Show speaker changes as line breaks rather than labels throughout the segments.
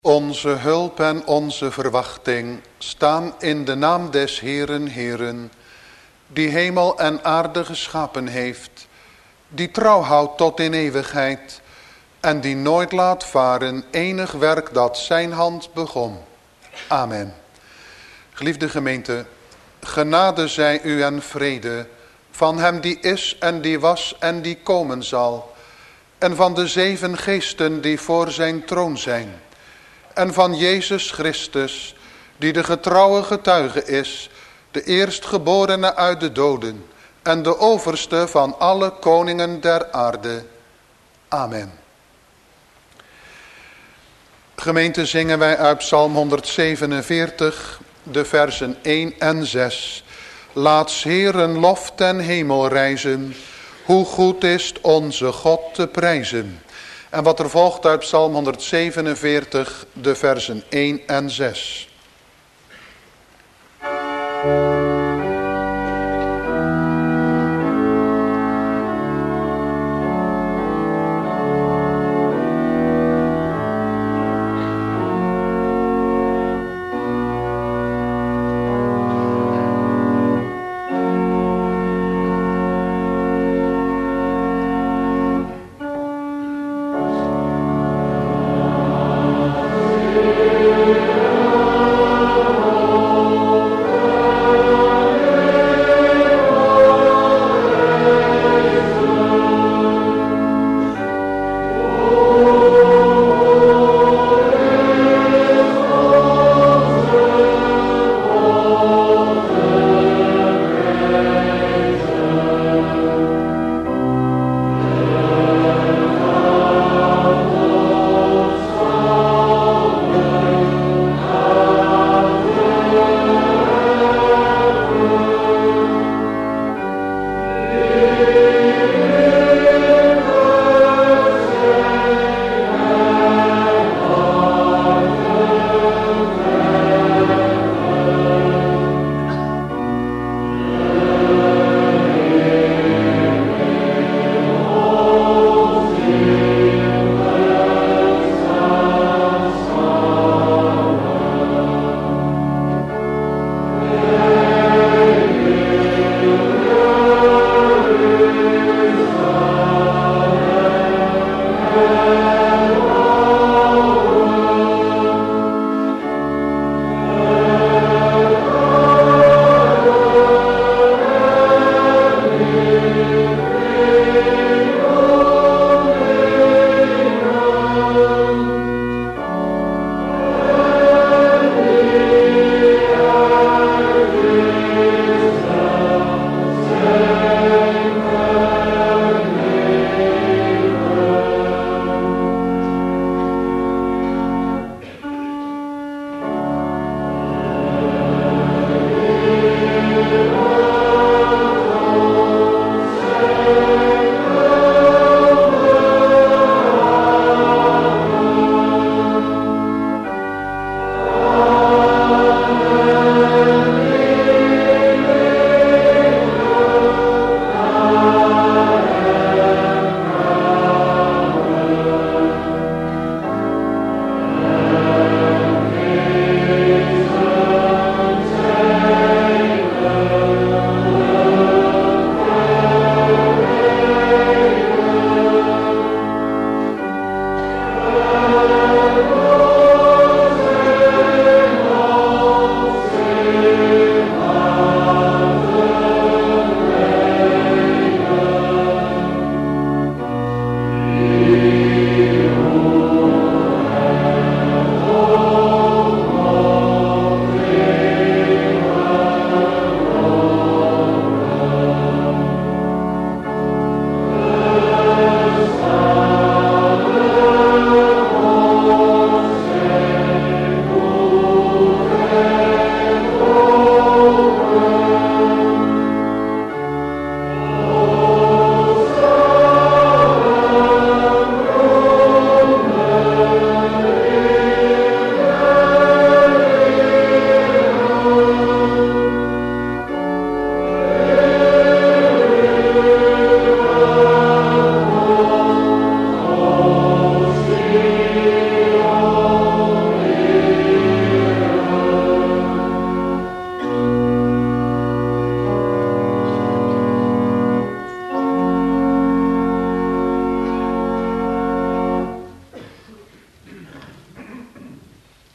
Onze hulp en onze verwachting staan in de naam des Heeren, Heeren, die hemel en aarde geschapen heeft, die trouw houdt tot in eeuwigheid en die nooit laat varen enig werk dat zijn hand begon. Amen. Geliefde gemeente, genade zij u en vrede van hem die is en die was en die komen zal, en van de 7 geesten die voor zijn troon zijn, en van Jezus Christus, die de getrouwe getuige is, de eerstgeborene uit de doden en de overste van alle koningen der aarde. Amen. Gemeente, zingen wij uit Psalm 147, de versen 1 en 6. Laat 's Heeren lof ten hemel rijzen, hoe goed is onze God te prijzen. En wat er volgt uit Psalm 147, de versen 1 en 6.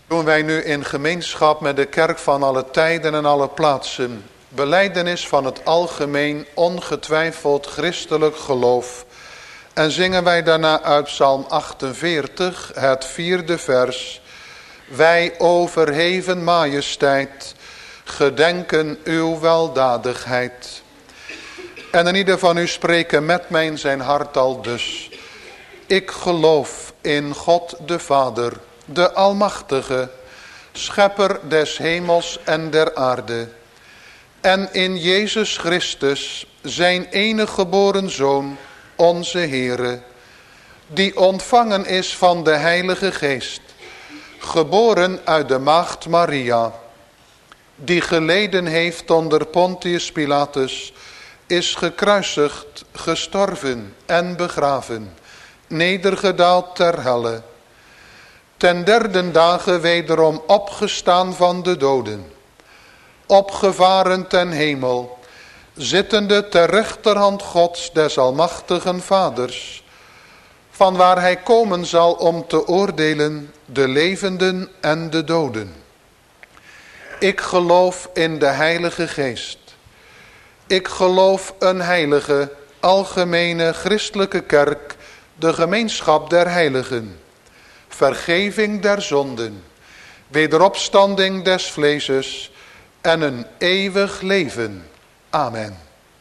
Doen wij nu in gemeenschap met de kerk van alle tijden en alle plaatsen belijdenis van het algemeen ongetwijfeld christelijk geloof. En zingen wij daarna uit Psalm 48, het 4e vers. Wij, o verheven majesteit, gedenken uw weldadigheid. En in ieder van u spreken met mij in zijn hart al dus. Ik geloof in God de Vader, de Almachtige, schepper des hemels en der aarde. En in Jezus Christus, zijn enige geboren Zoon, onze Heere, die ontvangen is van de Heilige Geest, geboren uit de maagd Maria, die geleden heeft onder Pontius Pilatus, is gekruisigd, gestorven en begraven, nedergedaald ter helle, ten derde dagen wederom opgestaan van de doden, opgevaren ten hemel, zittende ter rechterhand Gods des almachtigen Vaders, van waar hij komen zal om te oordelen de levenden en de doden. Ik geloof in de Heilige Geest. Ik geloof een heilige, algemene christelijke kerk, de gemeenschap der heiligen, vergeving der zonden, wederopstanding des vleeses en een eeuwig leven. Amen.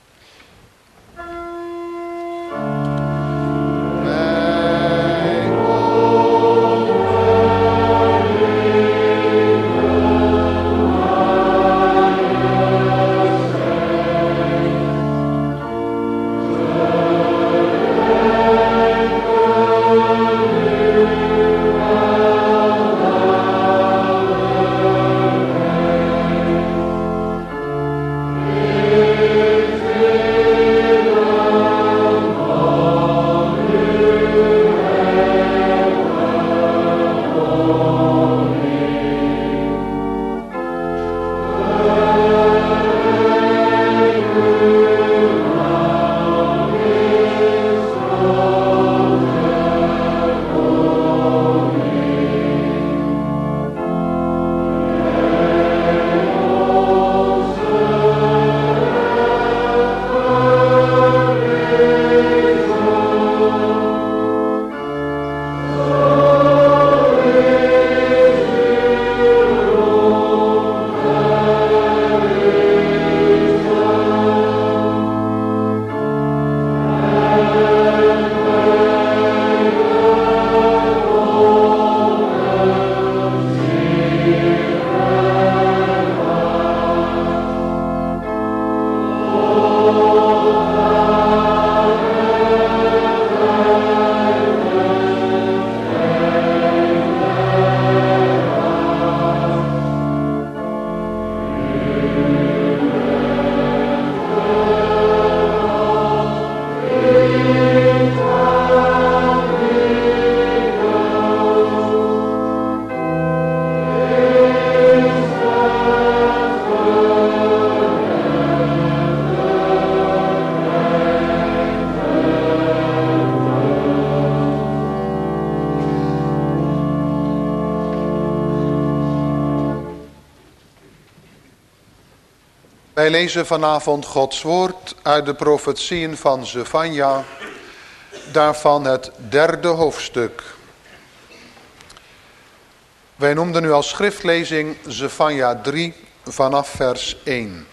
Wij lezen vanavond Gods woord uit de profetieën van Zefanja, daarvan het 3e hoofdstuk. Wij noemden nu als schriftlezing Zefanja 3 vanaf vers 1.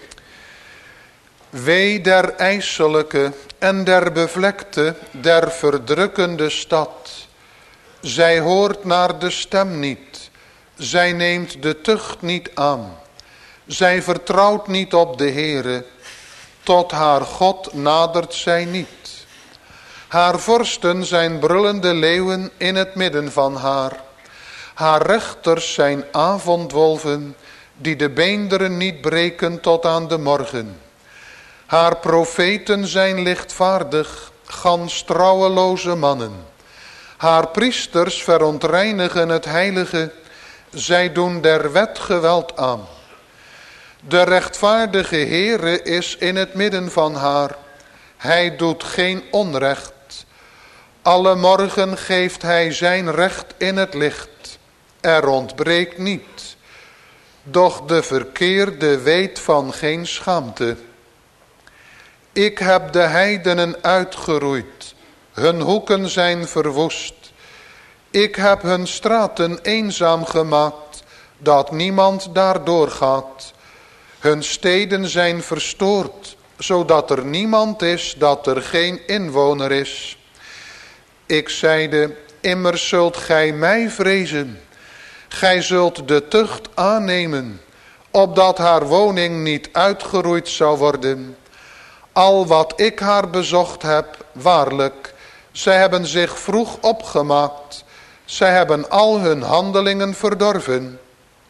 Wee der ijselijke en der bevlekte, der verdrukkende stad. Zij hoort naar de stem niet, zij neemt de tucht niet aan. Zij vertrouwt niet op de Heere, tot haar God nadert zij niet. Haar vorsten zijn brullende leeuwen in het midden van haar. Haar rechters zijn avondwolven, die de beenderen niet breken tot aan de morgen. Haar profeten zijn lichtvaardig, gans trouweloze mannen. Haar priesters verontreinigen het heilige, zij doen der wet geweld aan. De rechtvaardige Heere is in het midden van haar. Hij doet geen onrecht. Alle morgen geeft hij zijn recht in het licht. er ontbreekt niet. Doch de verkeerde weet van geen schaamte. Ik heb de heidenen uitgeroeid, hun hoeken zijn verwoest. Ik heb hun straten eenzaam gemaakt, dat niemand daardoor gaat. Hun steden zijn verstoord, zodat er niemand is, dat er geen inwoner is. Ik zeide, immers zult gij mij vrezen. Gij zult de tucht aannemen, opdat haar woning niet uitgeroeid zou worden. Al wat ik haar bezocht heb, waarlijk, zij hebben zich vroeg opgemaakt. Zij hebben al hun handelingen verdorven.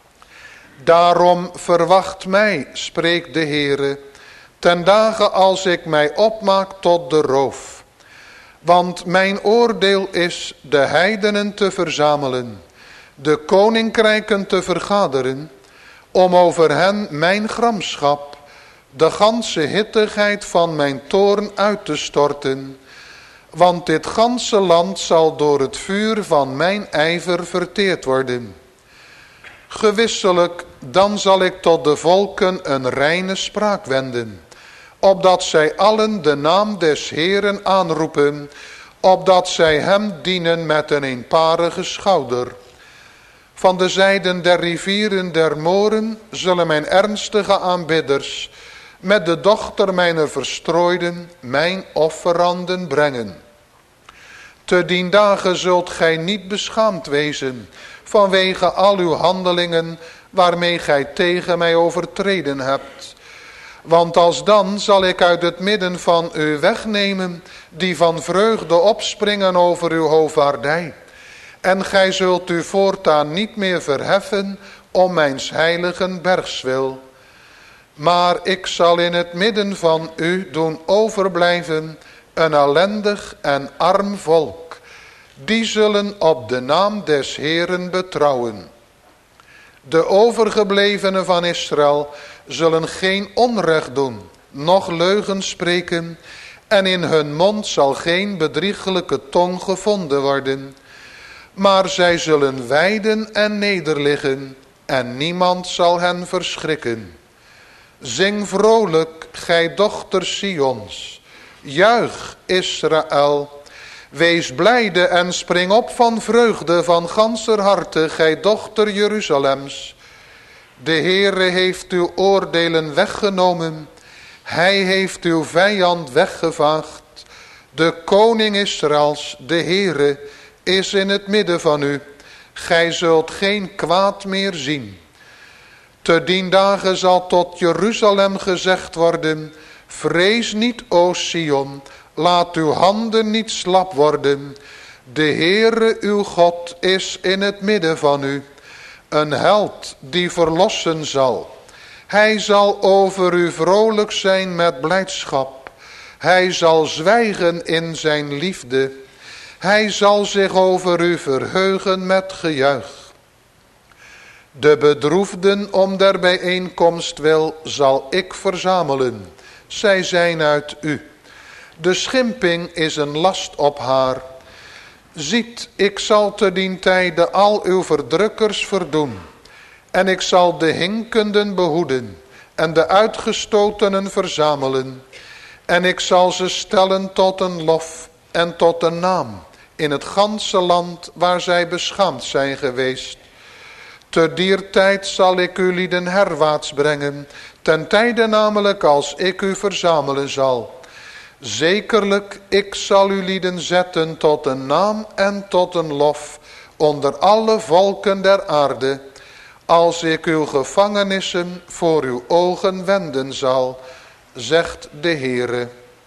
Daarom verwacht mij, spreekt de Heere, ten dagen als ik mij opmaak tot de roof. Want mijn oordeel is de heidenen te verzamelen, de koninkrijken te vergaderen, om over hen mijn gramschap, de ganse hittigheid van mijn toorn uit te storten. Want dit ganse land zal door het vuur van mijn ijver verteerd worden. Gewisselijk, dan zal ik tot de volken een reine spraak wenden, opdat zij allen de naam des Heeren aanroepen, opdat zij hem dienen met een eenparige schouder. Van de zijden der rivieren der moren zullen mijn ernstige aanbidders met de dochter mijner verstrooiden mijn offeranden brengen. Te dien dagen zult gij niet beschaamd wezen vanwege al uw handelingen waarmee gij tegen mij overtreden hebt. Want alsdan zal ik uit het midden van u wegnemen die van vreugde opspringen over uw hoogvaardij. En gij zult u voortaan niet meer verheffen om mijns heiligen bergswil. Maar ik zal in het midden van u doen overblijven een ellendig en arm volk. Die zullen op de naam des Heeren betrouwen. De overgeblevenen van Israël zullen geen onrecht doen, noch leugen spreken, en in hun mond zal geen bedrieglijke tong gevonden worden. Maar zij zullen wijden en nederliggen, en niemand zal hen verschrikken. Zing vrolijk, gij dochters Sions. Juich, Israël. Wees blijde en spring op van vreugde van ganser harte, gij dochter Jeruzalems. De Heere heeft uw oordelen weggenomen. Hij heeft uw vijand weggevaagd. De koning Israëls, de Heere, is in het midden van u. Gij zult geen kwaad meer zien. Te dien dagen zal tot Jeruzalem gezegd worden, vrees niet, o Sion, laat uw handen niet slap worden. De Heere uw God is in het midden van u, een held die verlossen zal. Hij zal over u vrolijk zijn met blijdschap. Hij zal zwijgen in zijn liefde. Hij zal zich over u verheugen met gejuich. De bedroefden om der bijeenkomst wil zal ik verzamelen. Zij zijn uit u. De schimping is een last op haar. Ziet, ik zal te dien tijde al uw verdrukkers verdoen. En ik zal de hinkenden behoeden en de uitgestotenen verzamelen. En ik zal ze stellen tot een lof en tot een naam in het ganse land waar zij beschaamd zijn geweest. Te dier tijd zal ik u lieden herwaarts brengen, ten tijde namelijk als ik u verzamelen zal. Zekerlijk, ik zal u lieden zetten tot een naam en tot een lof onder alle volken der aarde, als ik uw gevangenissen voor uw ogen wenden zal, zegt de Heere.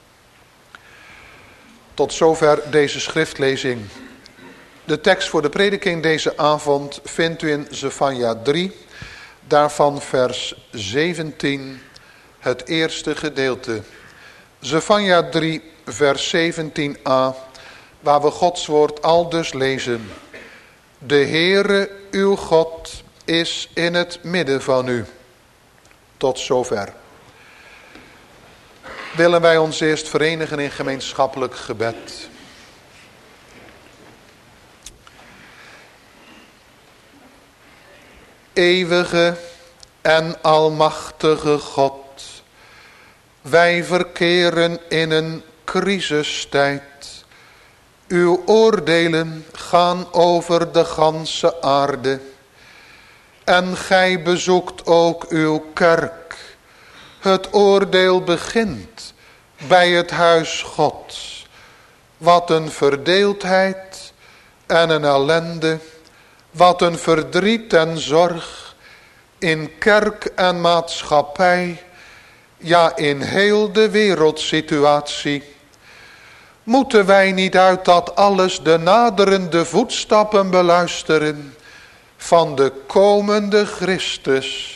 Tot zover deze schriftlezing. De tekst voor de prediking deze avond vindt u in Zefanja 3, daarvan vers 17, het eerste gedeelte. Zefanja 3, vers 17a, waar we Gods woord aldus lezen. De Heere, uw God, is in het midden van u. Tot zover. Willen wij ons eerst verenigen in gemeenschappelijk gebed. Eeuwige en almachtige God, wij verkeren in een crisistijd. Uw oordelen gaan over de ganse aarde. En gij bezoekt ook uw kerk. Het oordeel begint bij het huis Gods. Wat een verdeeldheid en een ellende. Wat een verdriet en zorg in kerk en maatschappij. Ja, in heel de wereldsituatie. Moeten wij niet uit dat alles de naderende voetstappen beluisteren van de komende Christus?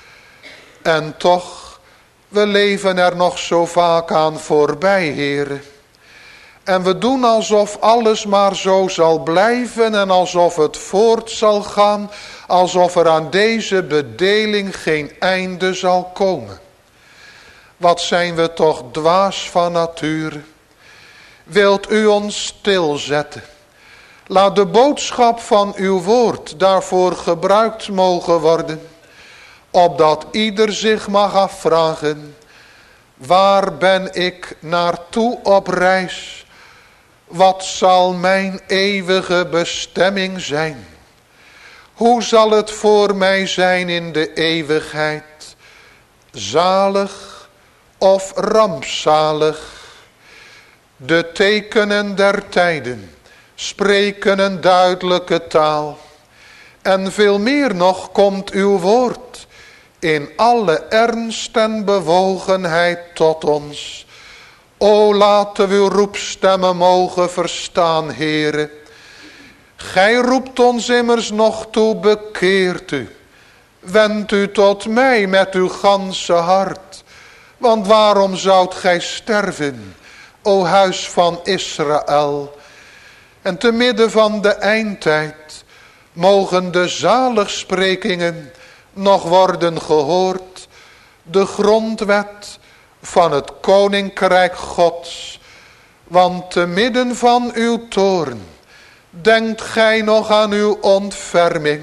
En toch, we leven er nog zo vaak aan voorbij, Heere. En we doen alsof alles maar zo zal blijven en alsof het voort zal gaan, alsof er aan deze bedeling geen einde zal komen. Wat zijn we toch dwaas van nature. Wilt u ons stilzetten? Laat de boodschap van uw woord daarvoor gebruikt mogen worden, opdat ieder zich mag afvragen: waar ben ik naartoe op reis? Wat zal mijn eeuwige bestemming zijn? Hoe zal het voor mij zijn in de eeuwigheid? Zalig of rampzalig? De tekenen der tijden spreken een duidelijke taal. En veel meer nog komt uw woord in alle ernst en bewogenheid tot ons. O, laten we uw roepstemmen mogen verstaan, Heere. Gij roept ons immers nog toe, bekeert u. Wend u tot mij met uw ganse hart. Want waarom zoudt gij sterven, o huis van Israël? En te midden van de eindtijd mogen de zaligsprekingen nog worden gehoord. De grondwet van het koninkrijk Gods. Want te midden van uw toorn denkt gij nog aan uw ontferming.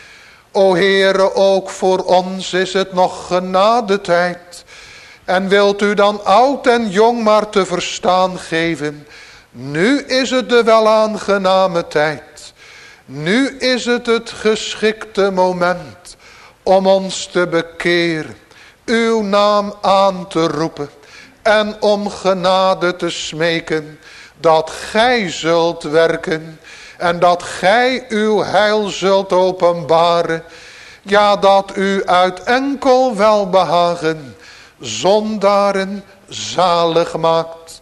O Heere, ook voor ons is het nog genadetijd. En wilt u dan oud en jong maar te verstaan geven: nu is het de welaangename tijd. Nu is het geschikte moment om ons te bekeren, uw naam aan te roepen en om genade te smeken, dat gij zult werken en dat gij uw heil zult openbaren. Ja, dat u uit enkel welbehagen zondaren zalig maakt.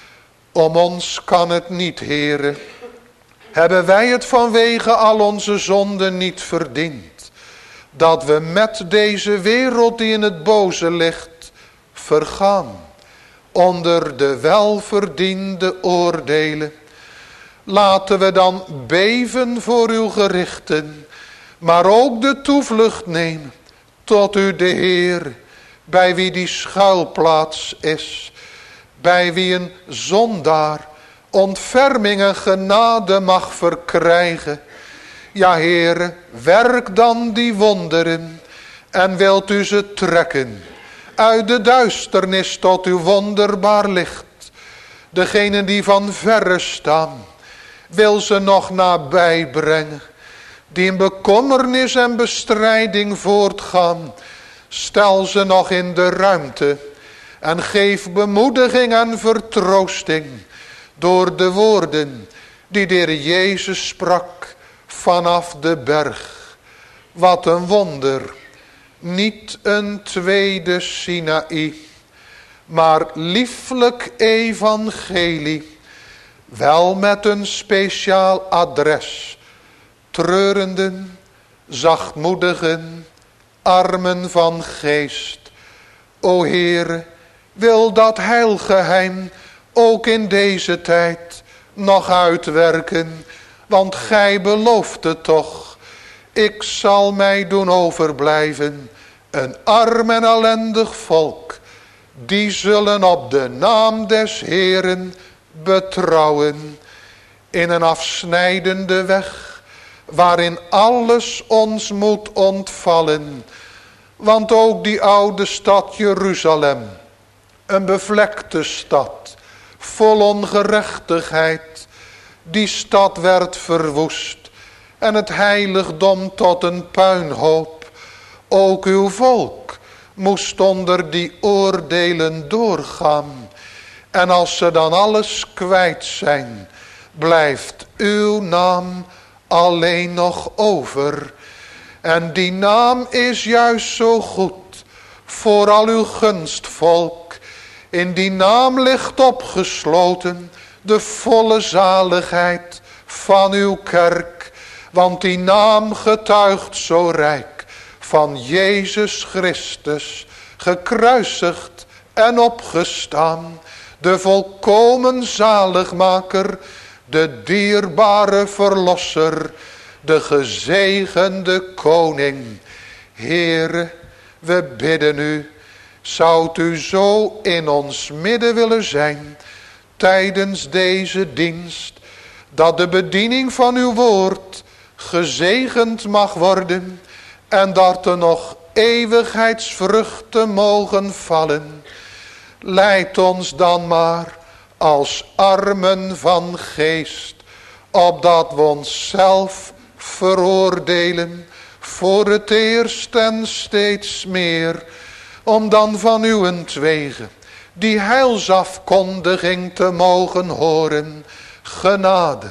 Om ons kan het niet, Heere. Hebben wij het vanwege al onze zonden niet verdiend, dat we met deze wereld die in het boze ligt vergaan onder de welverdiende oordelen? Laten we dan beven voor uw gerichten, maar ook de toevlucht nemen tot u, de Heer, bij wie die schuilplaats is, bij wie een zondaar ontferming en genade mag verkrijgen. Ja, Heere, werk dan die wonderen en wilt u ze trekken uit de duisternis tot uw wonderbaar licht. Degenen die van verre staan, wil ze nog nabij brengen. Die in bekommernis en bestrijding voortgaan, stel ze nog in de ruimte en geef bemoediging en vertroosting door de woorden die de Heer Jezus sprak vanaf de berg. Wat een wonder, niet een tweede Sinaï, maar lieflijk evangelie, wel met een speciaal adres. Treurenden, zachtmoedigen, armen van geest. O Heere, wil dat heilgeheim ook in deze tijd nog uitwerken. Want gij belooft het toch. Ik zal mij doen overblijven. Een arm en ellendig volk. Die zullen op de naam des Heeren betrouwen. In een afsnijdende weg waarin alles ons moet ontvallen. Want ook die oude stad Jeruzalem, een bevlekte stad, vol ongerechtigheid, die stad werd verwoest en het heiligdom tot een puinhoop. Ook uw volk moest onder die oordelen doorgaan. En als ze dan alles kwijt zijn, blijft uw naam alleen nog over. En die naam is juist zo goed voor al uw gunstvolk. In die naam ligt opgesloten de volle zaligheid van uw kerk. Want die naam getuigt zo rijk van Jezus Christus, gekruisigd en opgestaan. De volkomen zaligmaker, de dierbare verlosser, de gezegende koning. Heere, we bidden u, zoudt u zo in ons midden willen zijn tijdens deze dienst, dat de bediening van uw woord gezegend mag worden en dat er nog eeuwigheidsvruchten mogen vallen. Leid ons dan maar als armen van geest, opdat we onszelf veroordelen voor het eerst en steeds meer, om dan van uwentwege die heilsafkondiging te mogen horen, genade,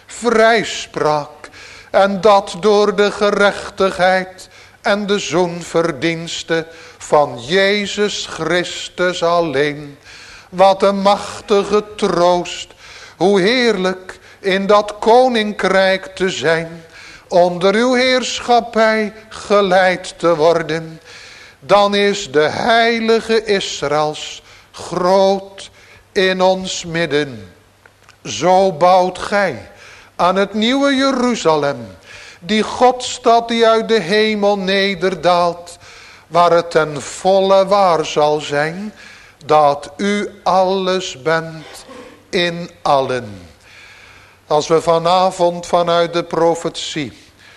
vrijspraak, en dat door de gerechtigheid en de zoenverdienste van Jezus Christus alleen. Wat een machtige troost, hoe heerlijk in dat koninkrijk te zijn, onder uw heerschappij geleid te worden. Dan is de heilige Israëls groot in ons midden. Zo bouwt gij aan het nieuwe Jeruzalem, die Godstad die uit de hemel nederdaalt, waar het ten volle waar zal zijn dat u alles bent in allen. Als we vanavond vanuit de profetie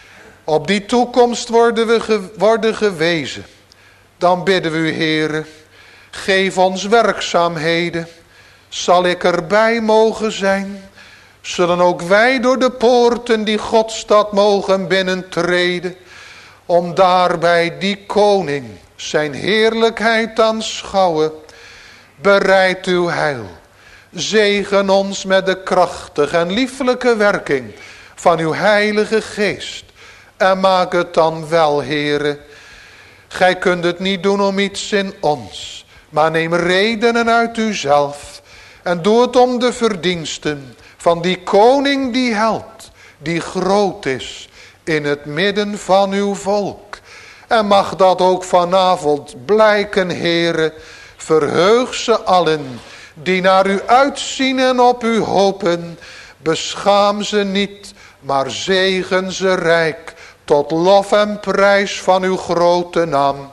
op die toekomst worden gewezen, dan bidden we u, Heere, geef ons werkzaamheden. Zal ik erbij mogen zijn, zullen ook wij door de poorten die Godstad mogen binnentreden, om daarbij die koning zijn heerlijkheid aanschouwen. Bereid uw heil. Zegen ons met de krachtige en lieflijke werking van uw heilige geest. En maak het dan wel, Heere. Gij kunt het niet doen om iets in ons, maar neem redenen uit uzelf. En doe het om de verdiensten van die koning, die held, die groot is in het midden van uw volk. En mag dat ook vanavond blijken, Heere. Verheug ze allen die naar u uitzien en op u hopen. Beschaam ze niet, maar zegen ze rijk, tot lof en prijs van uw grote naam.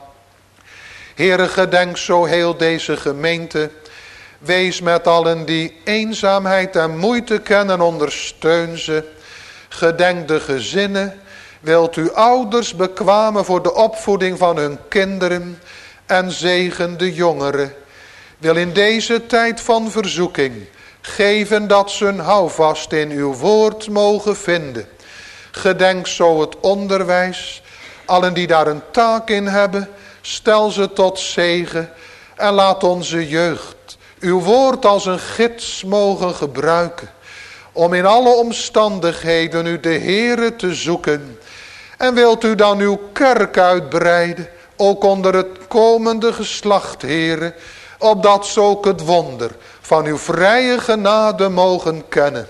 Heere, gedenk zo heel deze gemeente. Wees met allen die eenzaamheid en moeite kennen, ondersteun ze. Gedenk de gezinnen. Wilt u ouders bekwamen voor de opvoeding van hun kinderen. En zegen de jongeren. Wil in deze tijd van verzoeking geven dat ze een houvast in uw woord mogen vinden. Gedenk zo het onderwijs. Allen die daar een taak in hebben, stel ze tot zegen. En laat onze jeugd uw woord als een gids mogen gebruiken, om in alle omstandigheden u de Heere te zoeken. En wilt u dan uw kerk uitbreiden, ook onder het komende geslacht, Heere, opdat ze ook het wonder van uw vrije genade mogen kennen.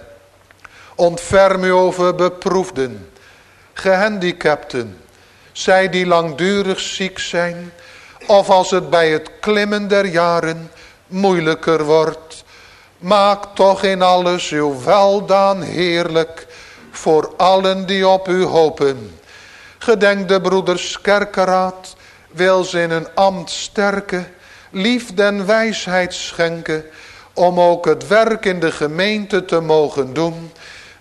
Ontferm u over beproefden, gehandicapten, zij die langdurig ziek zijn, of als het bij het klimmen der jaren moeilijker wordt. Maak toch in alles uw weldaan heerlijk voor allen die op u hopen. Gedenk de broeders Kerkeraad, wil ze in een ambt sterken, liefde en wijsheid schenken, om ook het werk in de gemeente te mogen doen.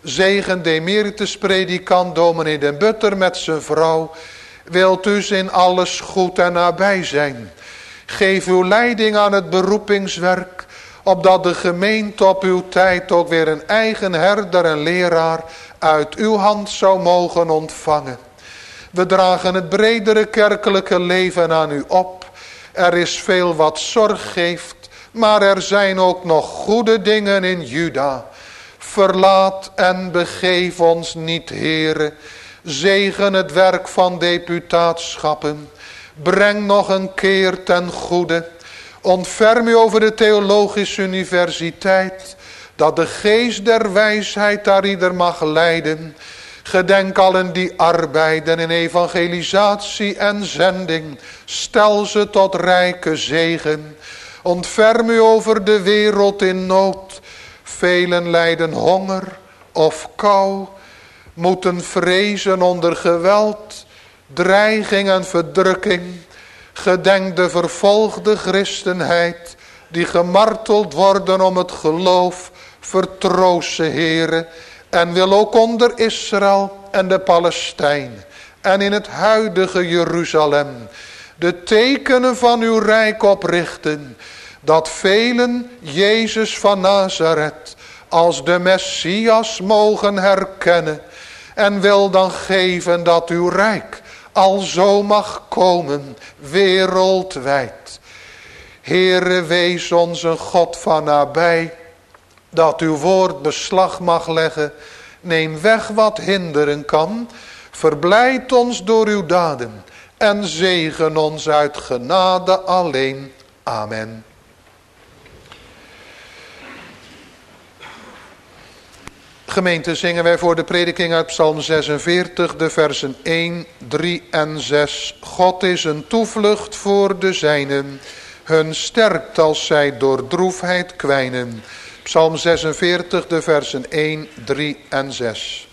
Zegen de emeritus predikant dominee Den Butter met zijn vrouw. Wilt u in alles goed en nabij zijn. Geef uw leiding aan het beroepingswerk, opdat de gemeente op uw tijd ook weer een eigen herder en leraar uit uw hand zou mogen ontvangen. We dragen het bredere kerkelijke leven aan u op. Er is veel wat zorg geeft, maar er zijn ook nog goede dingen in Juda. Verlaat en begeef ons niet, Heere. Zegen het werk van deputatsschappen. Breng nog een keer ten goede. Ontferm u over de Theologische Universiteit, dat de geest der wijsheid daar ieder mag leiden. Gedenk allen die arbeiden in evangelisatie en zending. Stel ze tot rijke zegen. Ontferm u over de wereld in nood. Velen lijden honger of kou, moeten vrezen onder geweld, dreiging en verdrukking. Gedenk de vervolgde christenheid, die gemarteld worden om het geloof. Vertroost ze, Heere, en wil ook onder Israël en de Palestijn en in het huidige Jeruzalem de tekenen van uw rijk oprichten, dat velen Jezus van Nazareth als de Messias mogen herkennen, en wil dan geven dat uw rijk al zo mag komen wereldwijd. Heere, wees ons een God van nabij, dat uw woord beslag mag leggen. Neem weg wat hinderen kan, verblijd ons door uw daden en zegen ons uit genade alleen. Amen. Gemeente, zingen wij voor de prediking uit Psalm 46, de versen 1, 3 en 6. God is een toevlucht voor de zijnen, hun sterkt als zij door droefheid kwijnen. Psalm 46, de versen 1, 3 en 6.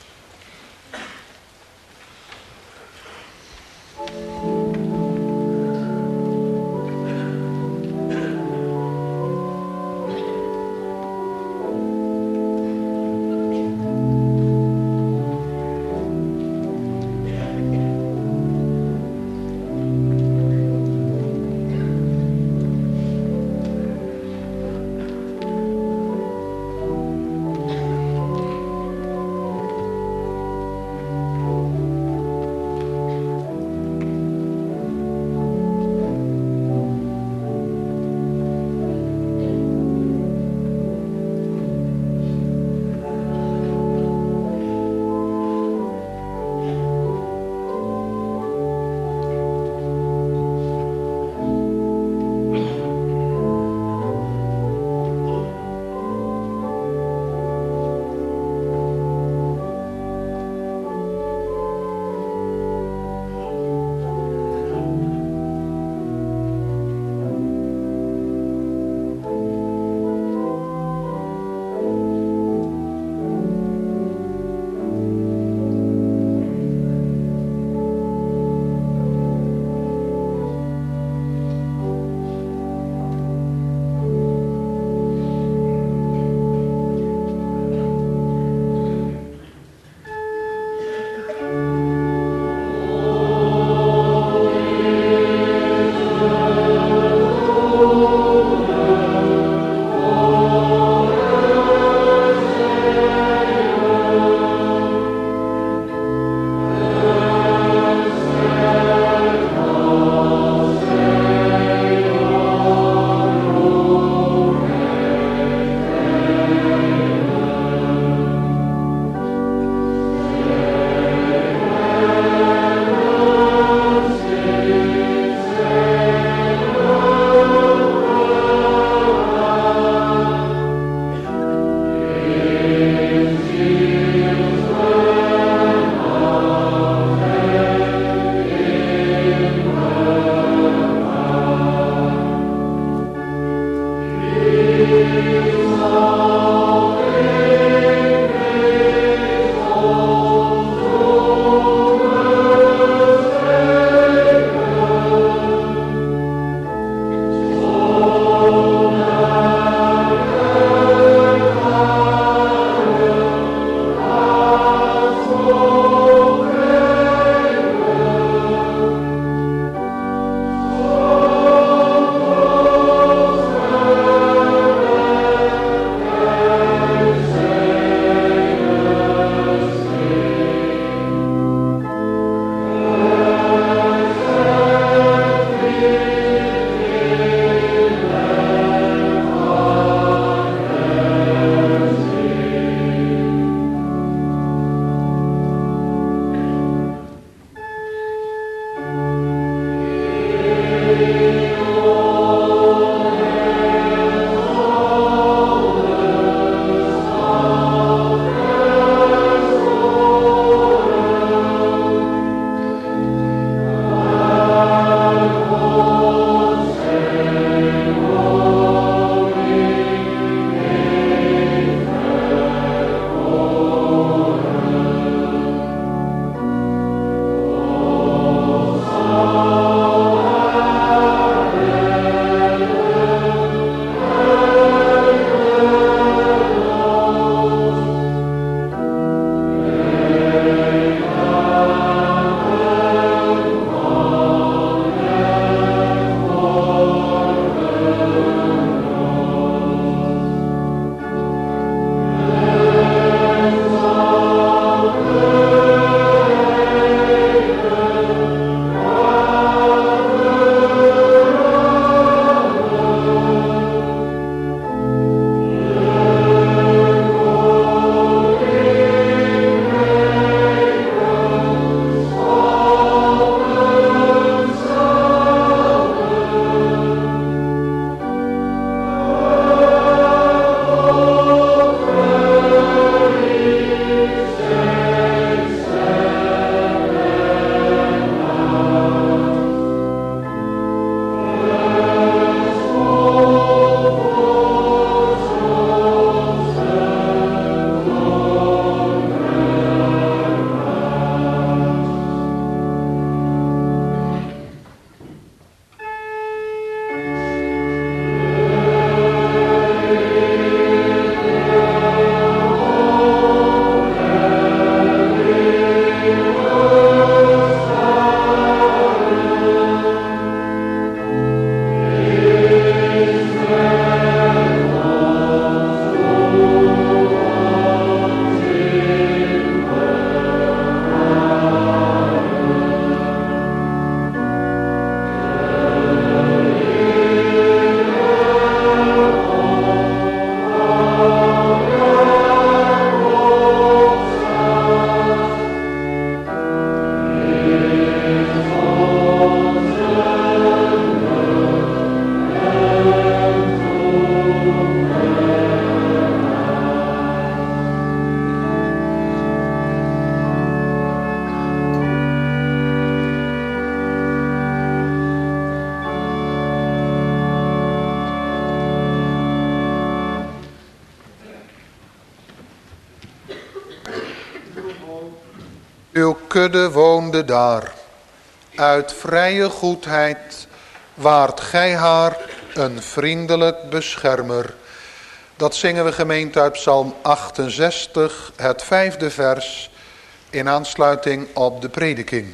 kudde woonde daar. Uit vrije goedheid waart gij haar een vriendelijk beschermer. Dat zingen we gemeente uit Psalm 68, het 5e vers, in aansluiting op de prediking.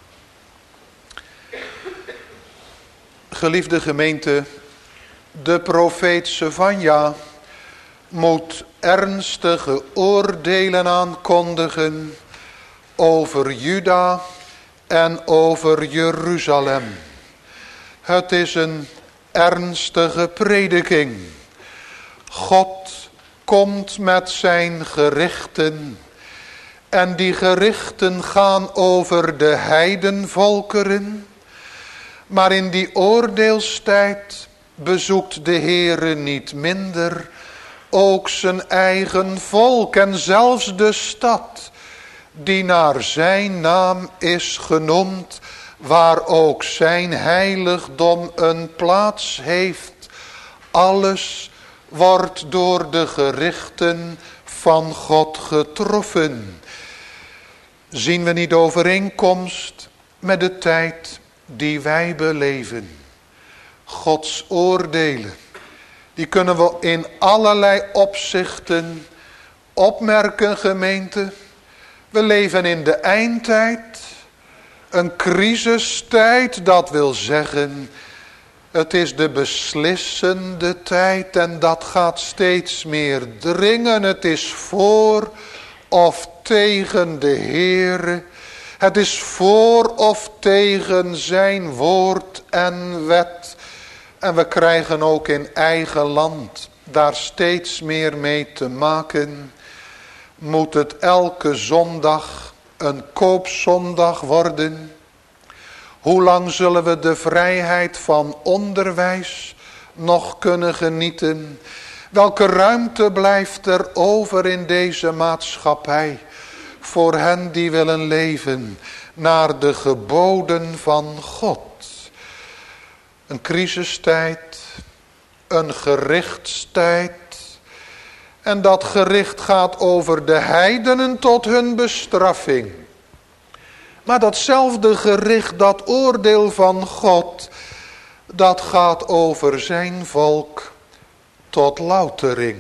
Geliefde gemeente, de profeet Sefanja moet ernstige oordelen aankondigen over Juda en over Jeruzalem. Het is een ernstige prediking. God komt met zijn gerichten en die gerichten gaan over de heidenvolkeren. Maar in die oordeelstijd bezoekt de Heere niet minder ook zijn eigen volk en zelfs de stad die naar zijn naam is genoemd, waar ook zijn heiligdom een plaats heeft. Alles wordt door de gerichten van God getroffen. Zien we niet overeenkomst met de tijd die wij beleven? Gods oordelen, die kunnen we in allerlei opzichten opmerken, gemeente. We leven in de eindtijd, een crisistijd, dat wil zeggen, het is de beslissende tijd en dat gaat steeds meer dringen. Het is voor of tegen de Heere. Het is voor of tegen zijn woord en wet. En we krijgen ook in eigen land daar steeds meer mee te maken. Moet het elke zondag een koopzondag worden? Hoe lang zullen we de vrijheid van onderwijs nog kunnen genieten? Welke ruimte blijft er over in deze maatschappij voor hen die willen leven naar de geboden van God? Een crisistijd, een gerichtstijd. En dat gericht gaat over de heidenen tot hun bestraffing. Maar datzelfde gericht, dat oordeel van God, dat gaat over zijn volk tot loutering.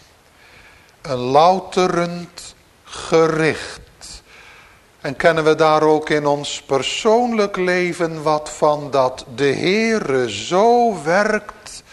Een louterend gericht. En kennen we daar ook in ons persoonlijk leven wat van, dat de Heere zo werkt,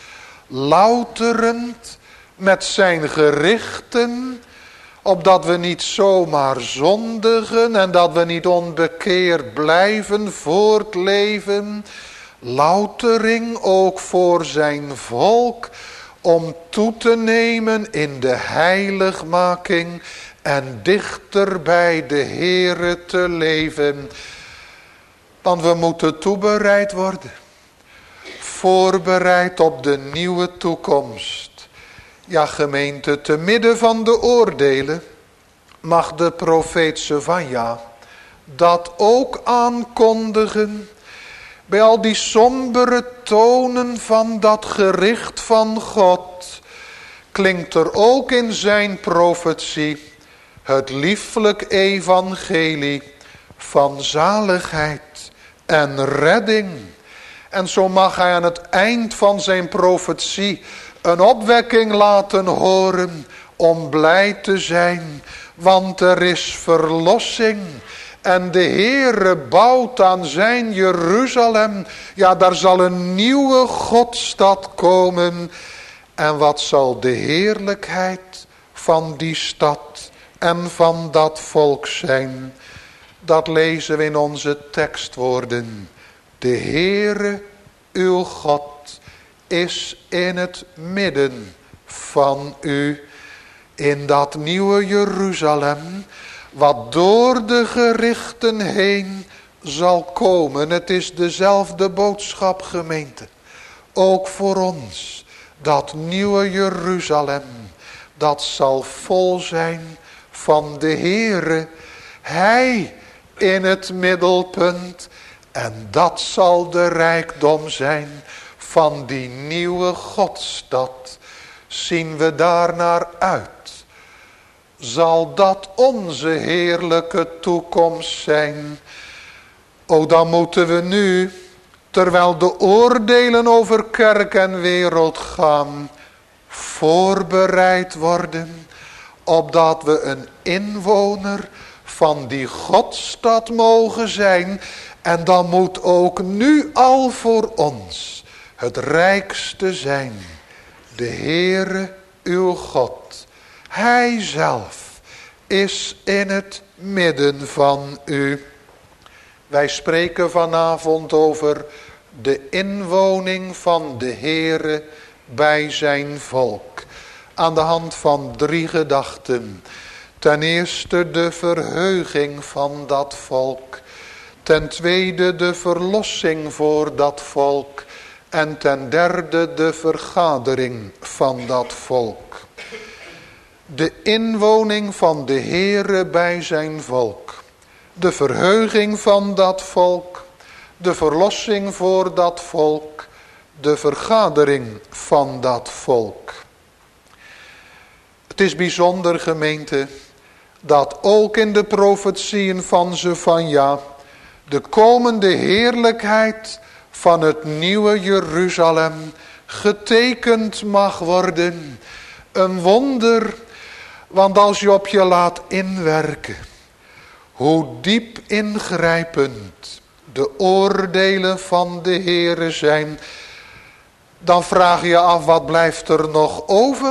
louterend met zijn gerichten, opdat we niet zomaar zondigen en dat we niet onbekeerd blijven voortleven. Loutering ook voor zijn volk, om toe te nemen in de heiligmaking en dichter bij de Heere te leven. Want we moeten toebereid worden. Voorbereid op de nieuwe toekomst. Ja, gemeente, te midden van de oordelen mag de profeet Sefanja dat ook aankondigen. Bij al die sombere tonen van dat gericht van God klinkt er ook in zijn profetie het lieflijk evangelie van zaligheid en redding. En zo mag hij aan het eind van zijn profetie een opwekking laten horen om blij te zijn, want er is verlossing. En de Heere bouwt aan zijn Jeruzalem. Ja, daar zal een nieuwe Godstad komen. En wat zal de heerlijkheid van die stad en van dat volk zijn? Dat lezen we in onze tekstwoorden. De Heere, uw God, is in het midden van u. In dat nieuwe Jeruzalem, wat door de gerichten heen zal komen. Het is dezelfde boodschap, gemeente. Ook voor ons. Dat nieuwe Jeruzalem, dat zal vol zijn van de Heere. Hij in het middelpunt. En dat zal de rijkdom zijn van die nieuwe Godstad. Zien we daar naar uit. zal dat onze heerlijke toekomst zijn. O, dan moeten we nu, terwijl de oordelen over kerk en wereld gaan, voorbereid worden, opdat we een inwoner van die Godstad mogen zijn. En dan moet ook nu al voor ons het rijkste zijn, de Heere uw God. Hij zelf is in het midden van u. Wij spreken vanavond over de inwoning van de Heere bij zijn volk. Aan de hand van 3 gedachten. Ten eerste de verheuging van dat volk. Ten tweede de verlossing voor dat volk. En ten derde de vergadering van dat volk. De inwoning van de Heere bij zijn volk. De verheuging van dat volk. De verlossing voor dat volk. De vergadering van dat volk. Het is bijzonder, gemeente, dat ook in de profetieën van Zefanja de komende heerlijkheid van het nieuwe Jeruzalem getekend mag worden. Een wonder, want als je op je laat inwerken hoe diep ingrijpend de oordelen van de Heere zijn, dan vraag je af, wat blijft er nog over?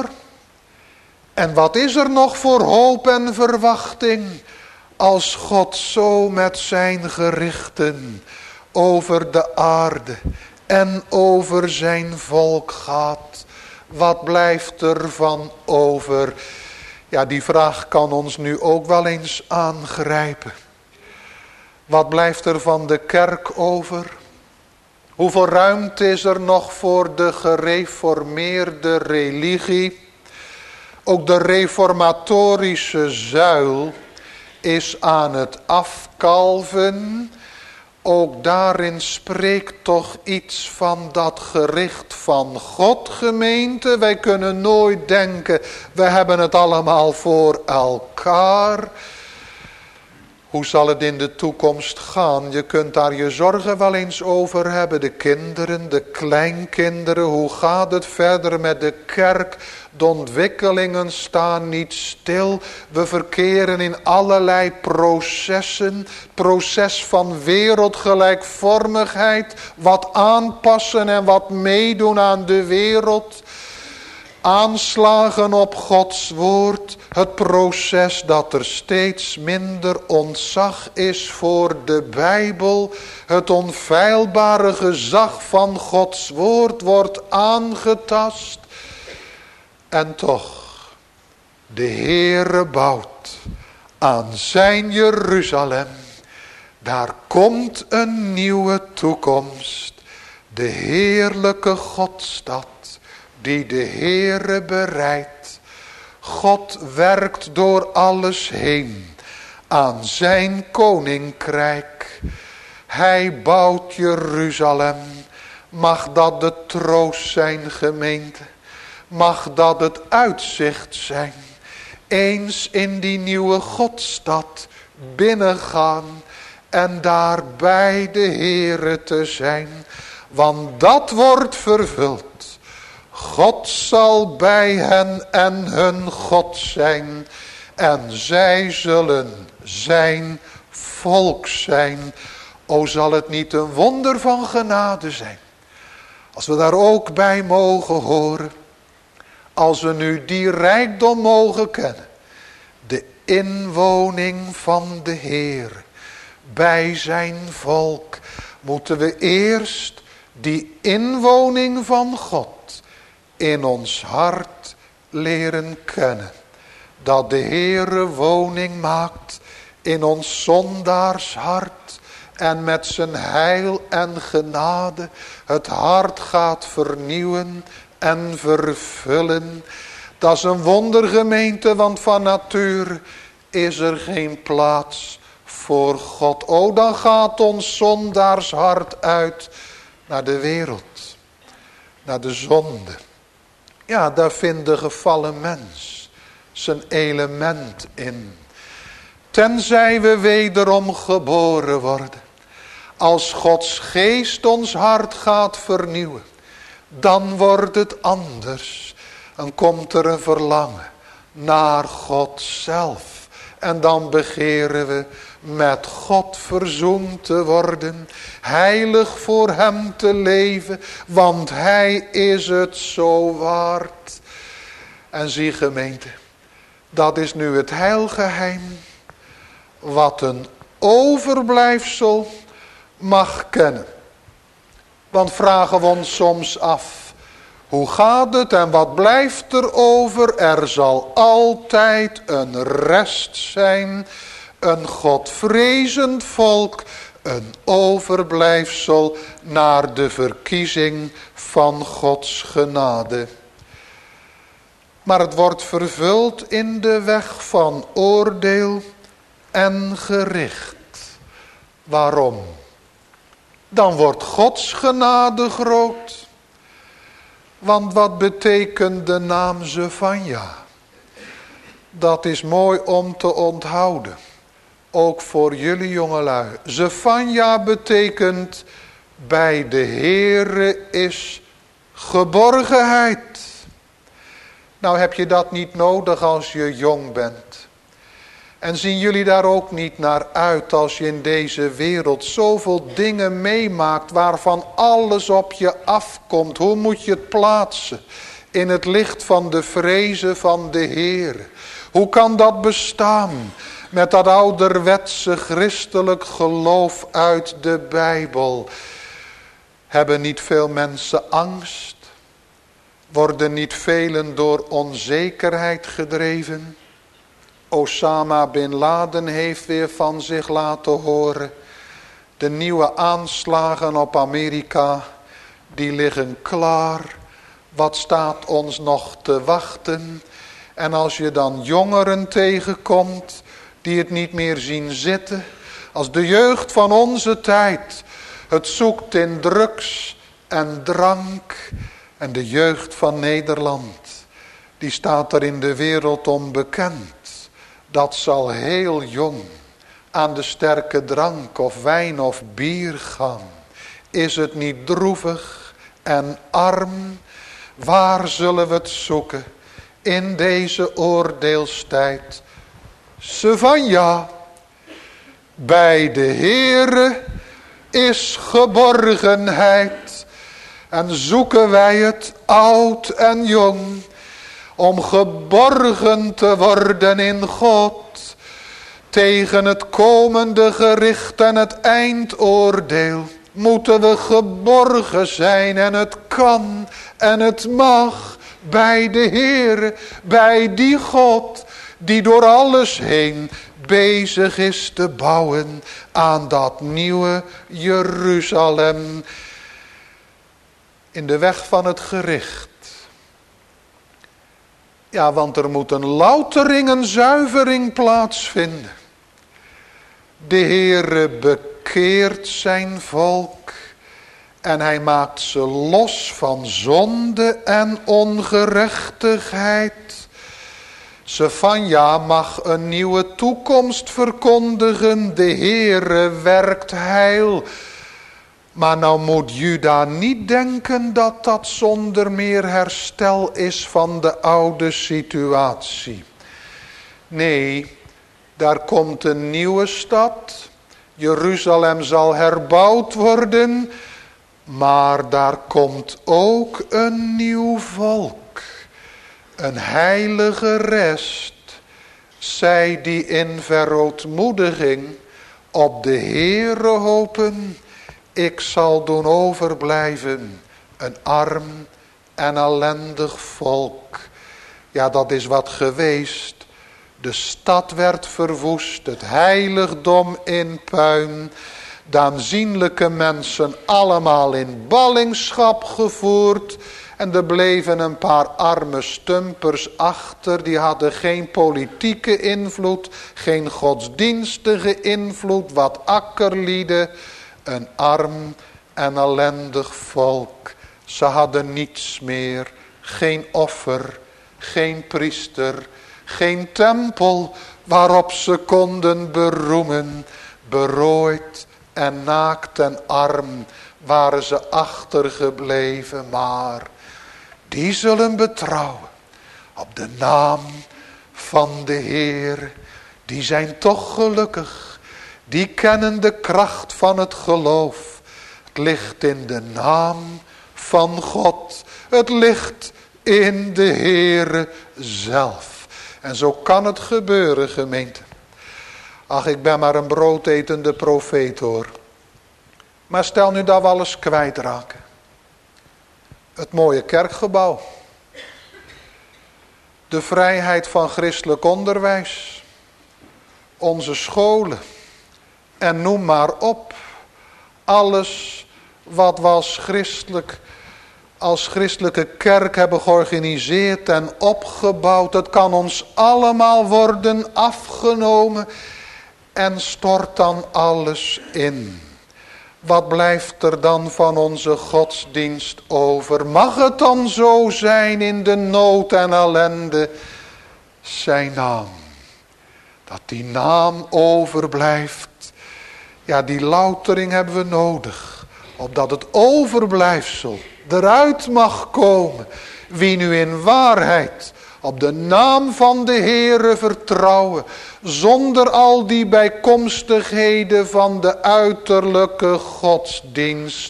En wat is er nog voor hoop en verwachting als God zo met zijn gerichten over de aarde en over zijn volk gaat? Wat blijft er van over? Ja, die vraag kan ons nu ook wel eens aangrijpen. Wat blijft er van de kerk over? Hoeveel ruimte is er nog voor de gereformeerde religie? Ook de reformatorische zuil is aan het afkalven. Ook daarin spreekt toch iets van dat gericht van God, gemeente. Wij kunnen nooit denken, we hebben het allemaal voor elkaar. Hoe zal het in de toekomst gaan? Je kunt daar je zorgen wel eens over hebben. De kinderen, de kleinkinderen. Hoe gaat het verder met de kerk? De ontwikkelingen staan niet stil. We verkeren in allerlei processen. Proces van wereldgelijkvormigheid. Wat aanpassen en wat meedoen aan de wereld. Aanslagen op Gods woord. Het proces dat er steeds minder ontzag is voor de Bijbel. Het onfeilbare gezag van Gods woord wordt aangetast. En toch, de Heere bouwt aan zijn Jeruzalem. Daar komt een nieuwe toekomst. De heerlijke Godstad die de Heere bereidt. God werkt door alles heen aan zijn koninkrijk. Hij bouwt Jeruzalem. Mag dat de troost zijn, gemeente? Mag dat het uitzicht zijn? Eens in die nieuwe Godstad binnengaan en daar bij de Heere te zijn. Want dat wordt vervuld. God zal bij hen en hun God zijn. En zij zullen zijn volk zijn. O, zal het niet een wonder van genade zijn. Als we daar ook bij mogen horen. Als we nu die rijkdom mogen kennen. De inwoning van de Heer. Bij zijn volk. Moeten we eerst die inwoning van God in ons hart leren kennen. Dat de Heere woning maakt in ons zondaars hart. En met zijn heil en genade het hart gaat vernieuwen en vervullen. Dat is een wondergemeente, want van nature is er geen plaats voor God. O, dan gaat ons zondaars hart uit naar de wereld. Naar de zonde. Ja, daar vindt de gevallen mens zijn element in. Tenzij we wederom geboren worden. Als Gods geest ons hart gaat vernieuwen, dan wordt het anders. Dan komt er een verlangen naar God zelf. En dan begeren we met God verzoend te worden. Heilig voor hem te leven, want hij is het zo waard. En zie gemeente, dat is nu het heilgeheim. Wat een overblijfsel mag kennen. Want vragen we ons soms af, hoe gaat het en wat blijft er over? Er zal altijd een rest zijn, een Godvrezend volk, een overblijfsel naar de verkiezing van Gods genade. Maar het wordt vervuld in de weg van oordeel en gericht. Waarom? Dan wordt Gods genade groot. Want wat betekent de naam Zefanja? Dat is mooi om te onthouden. Ook voor jullie jongelui. Zefanja betekent bij de Heere is geborgenheid. Nou heb je dat niet nodig als je jong bent. En zien jullie daar ook niet naar uit als je in deze wereld zoveel dingen meemaakt waarvan alles op je afkomt? Hoe moet je het plaatsen in het licht van de vrezen van de Heer? Hoe kan dat bestaan met dat ouderwetse christelijk geloof uit de Bijbel? Hebben niet veel mensen angst? Worden niet velen door onzekerheid gedreven? Osama bin Laden heeft weer van zich laten horen. De nieuwe aanslagen op Amerika, die liggen klaar. Wat staat ons nog te wachten? En als je dan jongeren tegenkomt die het niet meer zien zitten. Als de jeugd van onze tijd het zoekt in drugs en drank. En de jeugd van Nederland, die staat er in de wereld onbekend. Dat zal heel jong aan de sterke drank of wijn of bier gaan. Is het niet droevig en arm? Waar zullen we het zoeken in deze oordeelstijd? Zefanja, bij de Heere is geborgenheid. En zoeken wij het oud en jong, om geborgen te worden in God, tegen het komende gericht en het eindoordeel, moeten we geborgen zijn en het kan en het mag bij de Heer, bij die God die door alles heen bezig is te bouwen aan dat nieuwe Jeruzalem. In de weg van het gericht. Ja, want er moet een loutering, een zuivering plaatsvinden. De Heere bekeert zijn volk. En hij maakt ze los van zonde en ongerechtigheid. Zefanja mag een nieuwe toekomst verkondigen. De Heere werkt heil. Maar nou moet Juda niet denken dat dat zonder meer herstel is van de oude situatie. Nee, daar komt een nieuwe stad. Jeruzalem zal herbouwd worden. Maar daar komt ook een nieuw volk. Een heilige rest. Zij die in verootmoediging op de Heere hopen. Ik zal doen overblijven een arm en ellendig volk. Ja, dat is wat geweest. De stad werd verwoest, het heiligdom in puin. De aanzienlijke mensen allemaal in ballingschap gevoerd. En er bleven een paar arme stumpers achter. Die hadden geen politieke invloed, geen godsdienstige invloed, wat akkerlieden. Een arm en ellendig volk. Ze hadden niets meer. Geen offer, geen priester, Geen tempel waarop ze konden beroemen. Berooid en naakt en arm waren ze achtergebleven. Maar die zullen betrouwen op de naam van de Heer. Die zijn toch gelukkig. Die kennen de kracht van het geloof. Het ligt in de naam van God. Het ligt in de Heere zelf. En zo kan het gebeuren, gemeente. Ach, ik ben maar een broodetende profeet, hoor. Maar stel nu dat we alles kwijtraken. Het mooie kerkgebouw. De vrijheid van christelijk onderwijs. Onze scholen. En noem maar op. Alles wat we als christelijke kerk hebben georganiseerd en opgebouwd. Het kan ons allemaal worden afgenomen. En stort dan alles in. Wat blijft er dan van onze godsdienst over? Mag het dan zo zijn in de nood en ellende? Zijn naam. Dat die naam overblijft. Ja, die loutering hebben we nodig. Opdat het overblijfsel eruit mag komen. Wie nu in waarheid op de naam van de Heere vertrouwen. Zonder al die bijkomstigheden van de uiterlijke godsdienst.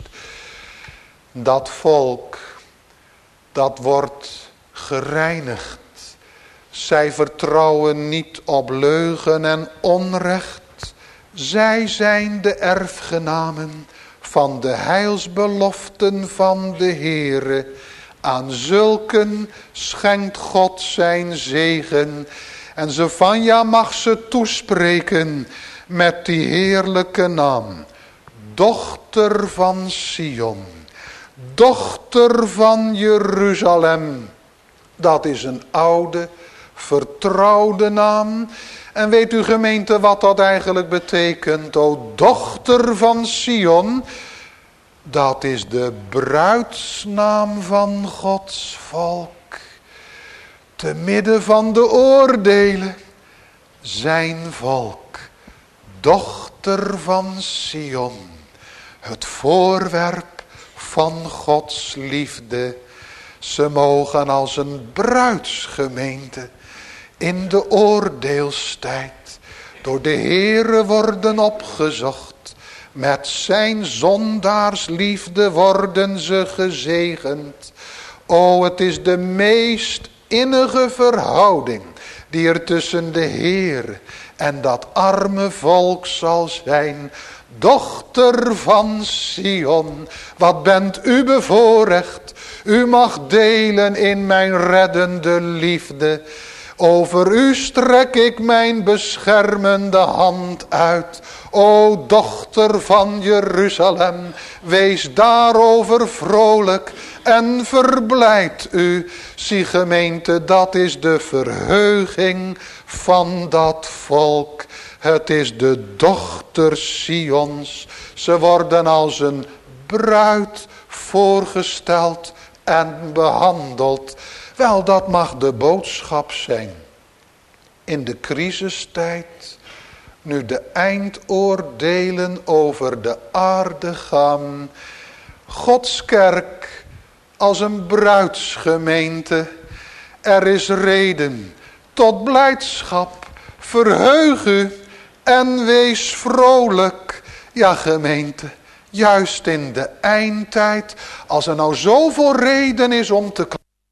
Dat volk, dat wordt gereinigd. Zij vertrouwen niet op leugen en onrecht. Zij zijn de erfgenamen van de heilsbeloften van de Heere. Aan zulken schenkt God zijn zegen. En Zefanja mag ze toespreken met die heerlijke naam. Dochter van Sion. Dochter van Jeruzalem. Dat is een oude, vertrouwde naam. En weet u, gemeente, wat dat eigenlijk betekent? O dochter van Sion. Dat is de bruidsnaam van Gods volk. Te midden van de oordelen. Zijn volk. Dochter van Sion. Het voorwerp van Gods liefde. Ze mogen als een bruidsgemeente in de oordeelstijd door de Heere worden opgezocht. Met zijn zondaarsliefde worden ze gezegend. O, het is de meest innige verhouding die er tussen de Heer en dat arme volk zal zijn. Dochter van Sion, wat bent u bevoorrecht. U mag delen in mijn reddende liefde. Over u strek ik mijn beschermende hand uit. O dochter van Jeruzalem, wees daarover vrolijk en verblijd u. Zie gemeente, dat is de verheuging van dat volk. Het is de dochter Sions. Ze worden als een bruid voorgesteld en behandeld. Wel, dat mag de boodschap zijn. In de crisistijd, nu de eindoordelen over de aarde gaan. Gods kerk als een bruidsgemeente. Er is reden tot blijdschap. Verheug u en wees vrolijk. Ja, gemeente, juist in de eindtijd. Als er nou zoveel reden is om te klagen.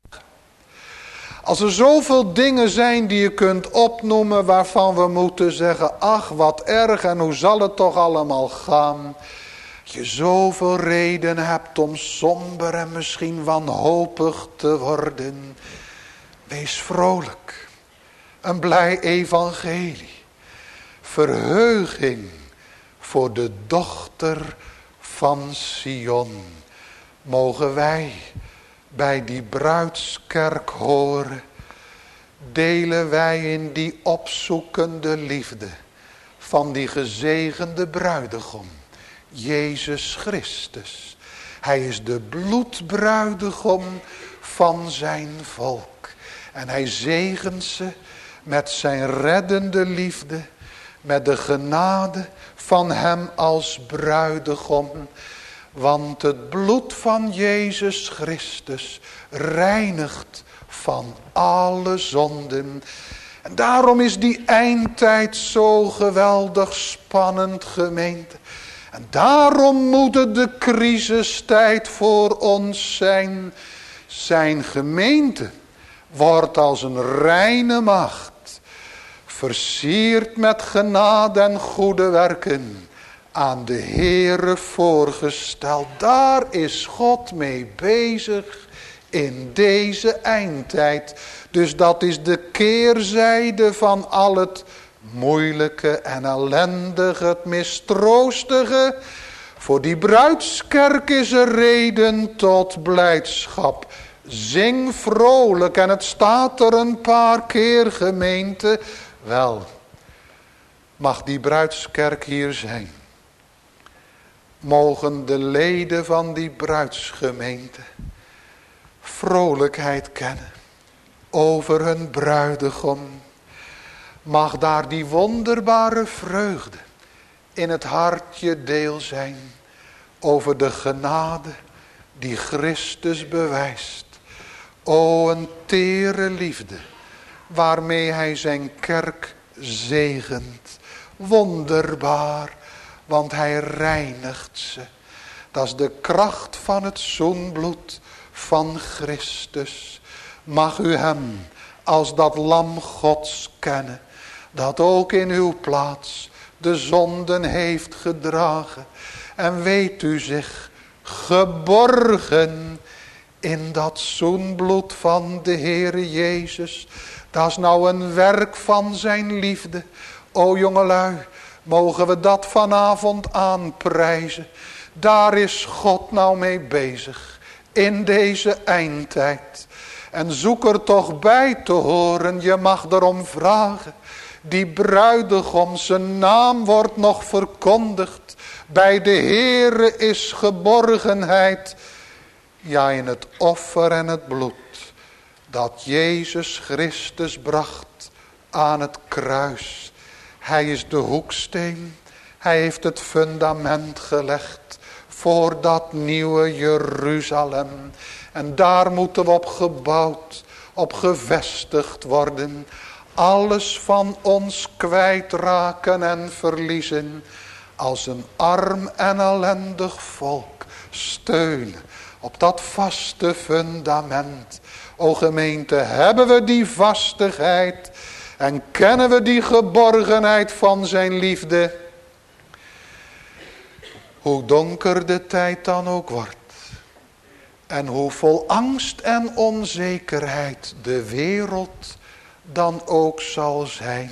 Als er zoveel dingen zijn die je kunt opnoemen waarvan we moeten zeggen, ach wat erg en hoe zal het toch allemaal gaan. Je zoveel reden hebt om somber en misschien wanhopig te worden. Wees vrolijk. Een blij evangelie. Verheuging voor de dochter van Sion. Mogen wij bij die bruidskerk horen. Delen wij in die opzoekende liefde van die gezegende bruidegom. Jezus Christus. Hij is de bloedbruidegom van zijn volk. En hij zegent ze met zijn reddende liefde, met de genade van hem als bruidegom. Want het bloed van Jezus Christus reinigt van alle zonden. En daarom is die eindtijd zo geweldig spannend, gemeente. En daarom moet het de crisistijd voor ons zijn. Zijn gemeente wordt als een reine maagd, versierd met genade en goede werken, aan de Heere voorgesteld. Daar is God mee bezig in deze eindtijd. Dus dat is de keerzijde van al het moeilijke en ellendige, het mistroostige. Voor die bruidskerk is er reden tot blijdschap. Zing vrolijk, en het staat er een paar keer, gemeente. Wel, mag die bruidskerk hier zijn. Mogen de leden van die bruidsgemeente vrolijkheid kennen over hun bruidegom. Mag daar die wonderbare vreugde in het hartje deel zijn over de genade die Christus bewijst. O, een tere liefde waarmee hij zijn kerk zegent. Wonderbaar, want hij reinigt ze. Dat is de kracht van het zoenbloed van Christus. Mag u hem als dat lam Gods kennen, dat ook in uw plaats de zonden heeft gedragen. En weet u zich geborgen in dat zoenbloed van de Heere Jezus. Dat is nou een werk van zijn liefde. O jongelui, mogen we dat vanavond aanprijzen. Daar is God nou mee bezig in deze eindtijd. En zoek er toch bij te horen, je mag erom vragen. Die bruidegom, zijn naam wordt nog verkondigd. Bij de Heere is geborgenheid. Ja, in het offer en het bloed dat Jezus Christus bracht aan het kruis. Hij is de hoeksteen. Hij heeft het fundament gelegd voor dat nieuwe Jeruzalem. En daar moeten we op gebouwd, op gevestigd worden. Alles van ons kwijtraken en verliezen. Als een arm en ellendig volk steunen op dat vaste fundament. O gemeente, hebben we die vastigheid en kennen we die geborgenheid van zijn liefde. Hoe donker de tijd dan ook wordt. En hoe vol angst en onzekerheid de wereld dan ook zal zijn.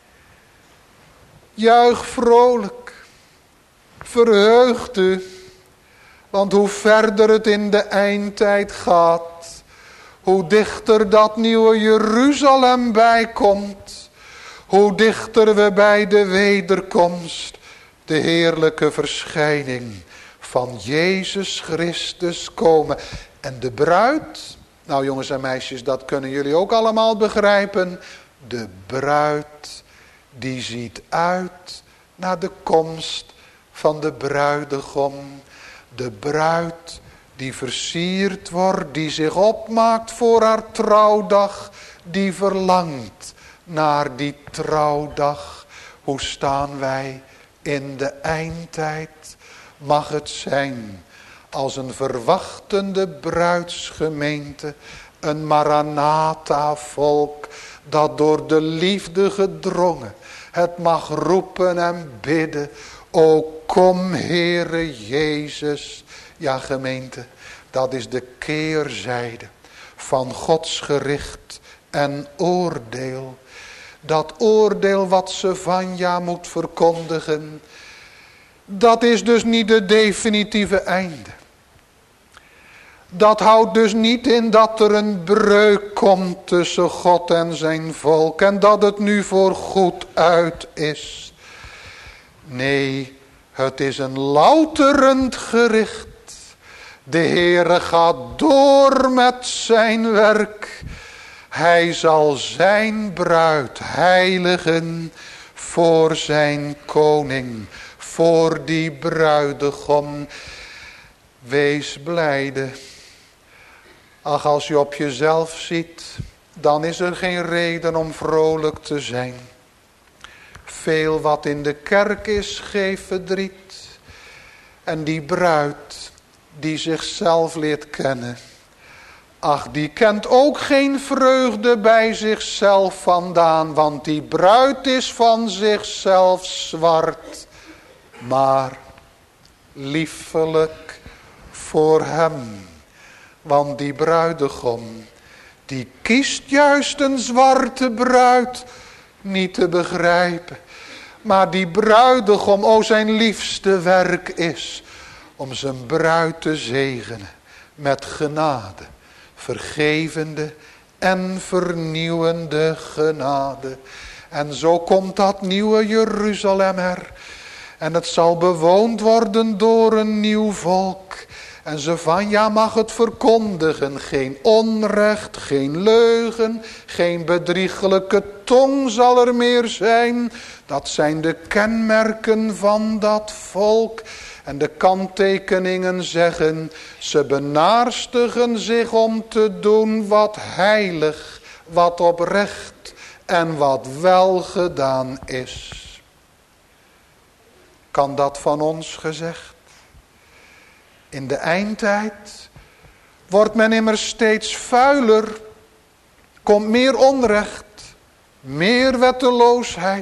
Juich vrolijk. Verheugt u. Want hoe verder het in de eindtijd gaat, hoe dichter dat nieuwe Jeruzalem bijkomt. Hoe dichter we bij de wederkomst, de heerlijke verschijning van Jezus Christus komen. En de bruid, nou jongens en meisjes, dat kunnen jullie ook allemaal begrijpen. De bruid, die ziet uit naar de komst van de bruidegom. De bruid die versierd wordt, die zich opmaakt voor haar trouwdag, die verlangt naar die trouwdag. Hoe staan wij in de eindtijd? Mag het zijn als een verwachtende bruidsgemeente, een Maranatha volk dat door de liefde gedrongen het mag roepen en bidden. O kom Heere Jezus. Ja gemeente, dat is de keerzijde van Gods gericht en oordeel. Dat oordeel wat Sefanja moet verkondigen, dat is dus niet het definitieve einde. Dat houdt dus niet in dat er een breuk komt tussen God en zijn volk en dat het nu voor goed uit is. Nee, het is een louterend gericht. De Heere gaat door met zijn werk. Hij zal zijn bruid heiligen voor zijn koning, voor die bruidegom. Wees blijde. Ach, als je op jezelf ziet, dan is er geen reden om vrolijk te zijn. Veel wat in de kerk is, geeft verdriet. En die bruid die zichzelf leert kennen, ach, die kent ook geen vreugde bij zichzelf vandaan. Want die bruid is van zichzelf zwart, maar liefelijk voor hem. Want die bruidegom, die kiest juist een zwarte bruid niet te begrijpen. Maar die bruidegom, o, zijn liefste werk is om zijn bruid te zegenen met genade. Vergevende en vernieuwende genade. En zo komt dat nieuwe Jeruzalem er. En het zal bewoond worden door een nieuw volk. En Zefanja mag het verkondigen. Geen onrecht, geen leugen, geen bedriegelijke tong zal er meer zijn. Dat zijn de kenmerken van dat volk. En de kanttekeningen zeggen, ze benaarstigen zich om te doen wat heilig, wat oprecht en wat welgedaan is. Kan dat van ons gezegd? In de eindtijd wordt men immers steeds vuiler, komt meer onrecht, meer wetteloosheid.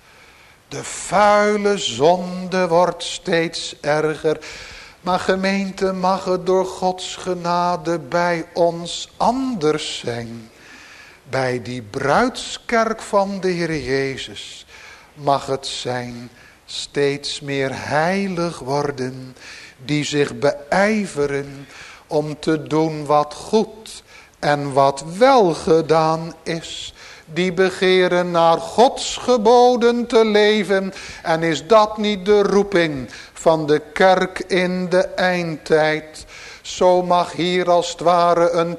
De vuile zonde wordt steeds erger. Maar gemeente, mag het door Gods genade bij ons anders zijn. Bij die bruidskerk van de Heer Jezus mag het zijn steeds meer heilig worden. Die zich beijveren om te doen wat goed en wat welgedaan is. Die begeren naar Gods geboden te leven. En is dat niet de roeping van de kerk in de eindtijd? Zo mag hier als het ware een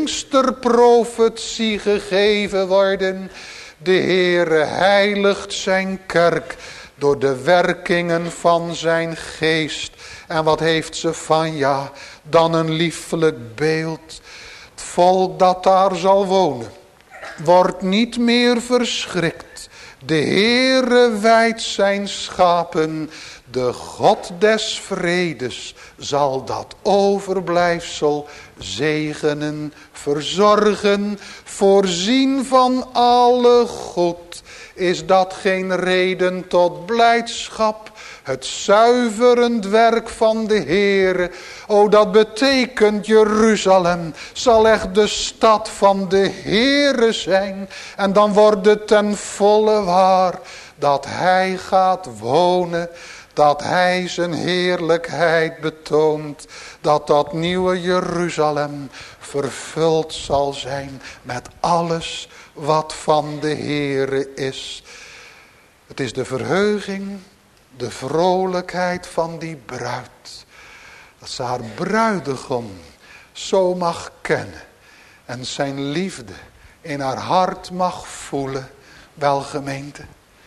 Pinksterprofetie gegeven worden. De Heere heiligt zijn kerk door de werkingen van zijn geest. En wat heeft Zefanja dan een liefelijk beeld. Het volk dat daar zal wonen wordt niet meer verschrikt. De Heere wijdt zijn schapen. De God des vredes zal dat overblijfsel zegenen, verzorgen, voorzien van alle goed. Is dat geen reden tot blijdschap? Het zuiverend werk van de Heere. O, dat betekent Jeruzalem zal echt de stad van de Heere zijn. En dan wordt het ten volle waar dat hij gaat wonen. Dat hij zijn heerlijkheid betoont. Dat dat nieuwe Jeruzalem vervuld zal zijn met alles wat van de Heere is. Het is de verheuging, de vrolijkheid van die bruid. Dat ze haar bruidegom zo mag kennen. En zijn liefde in haar hart mag voelen. Wel, gemeente,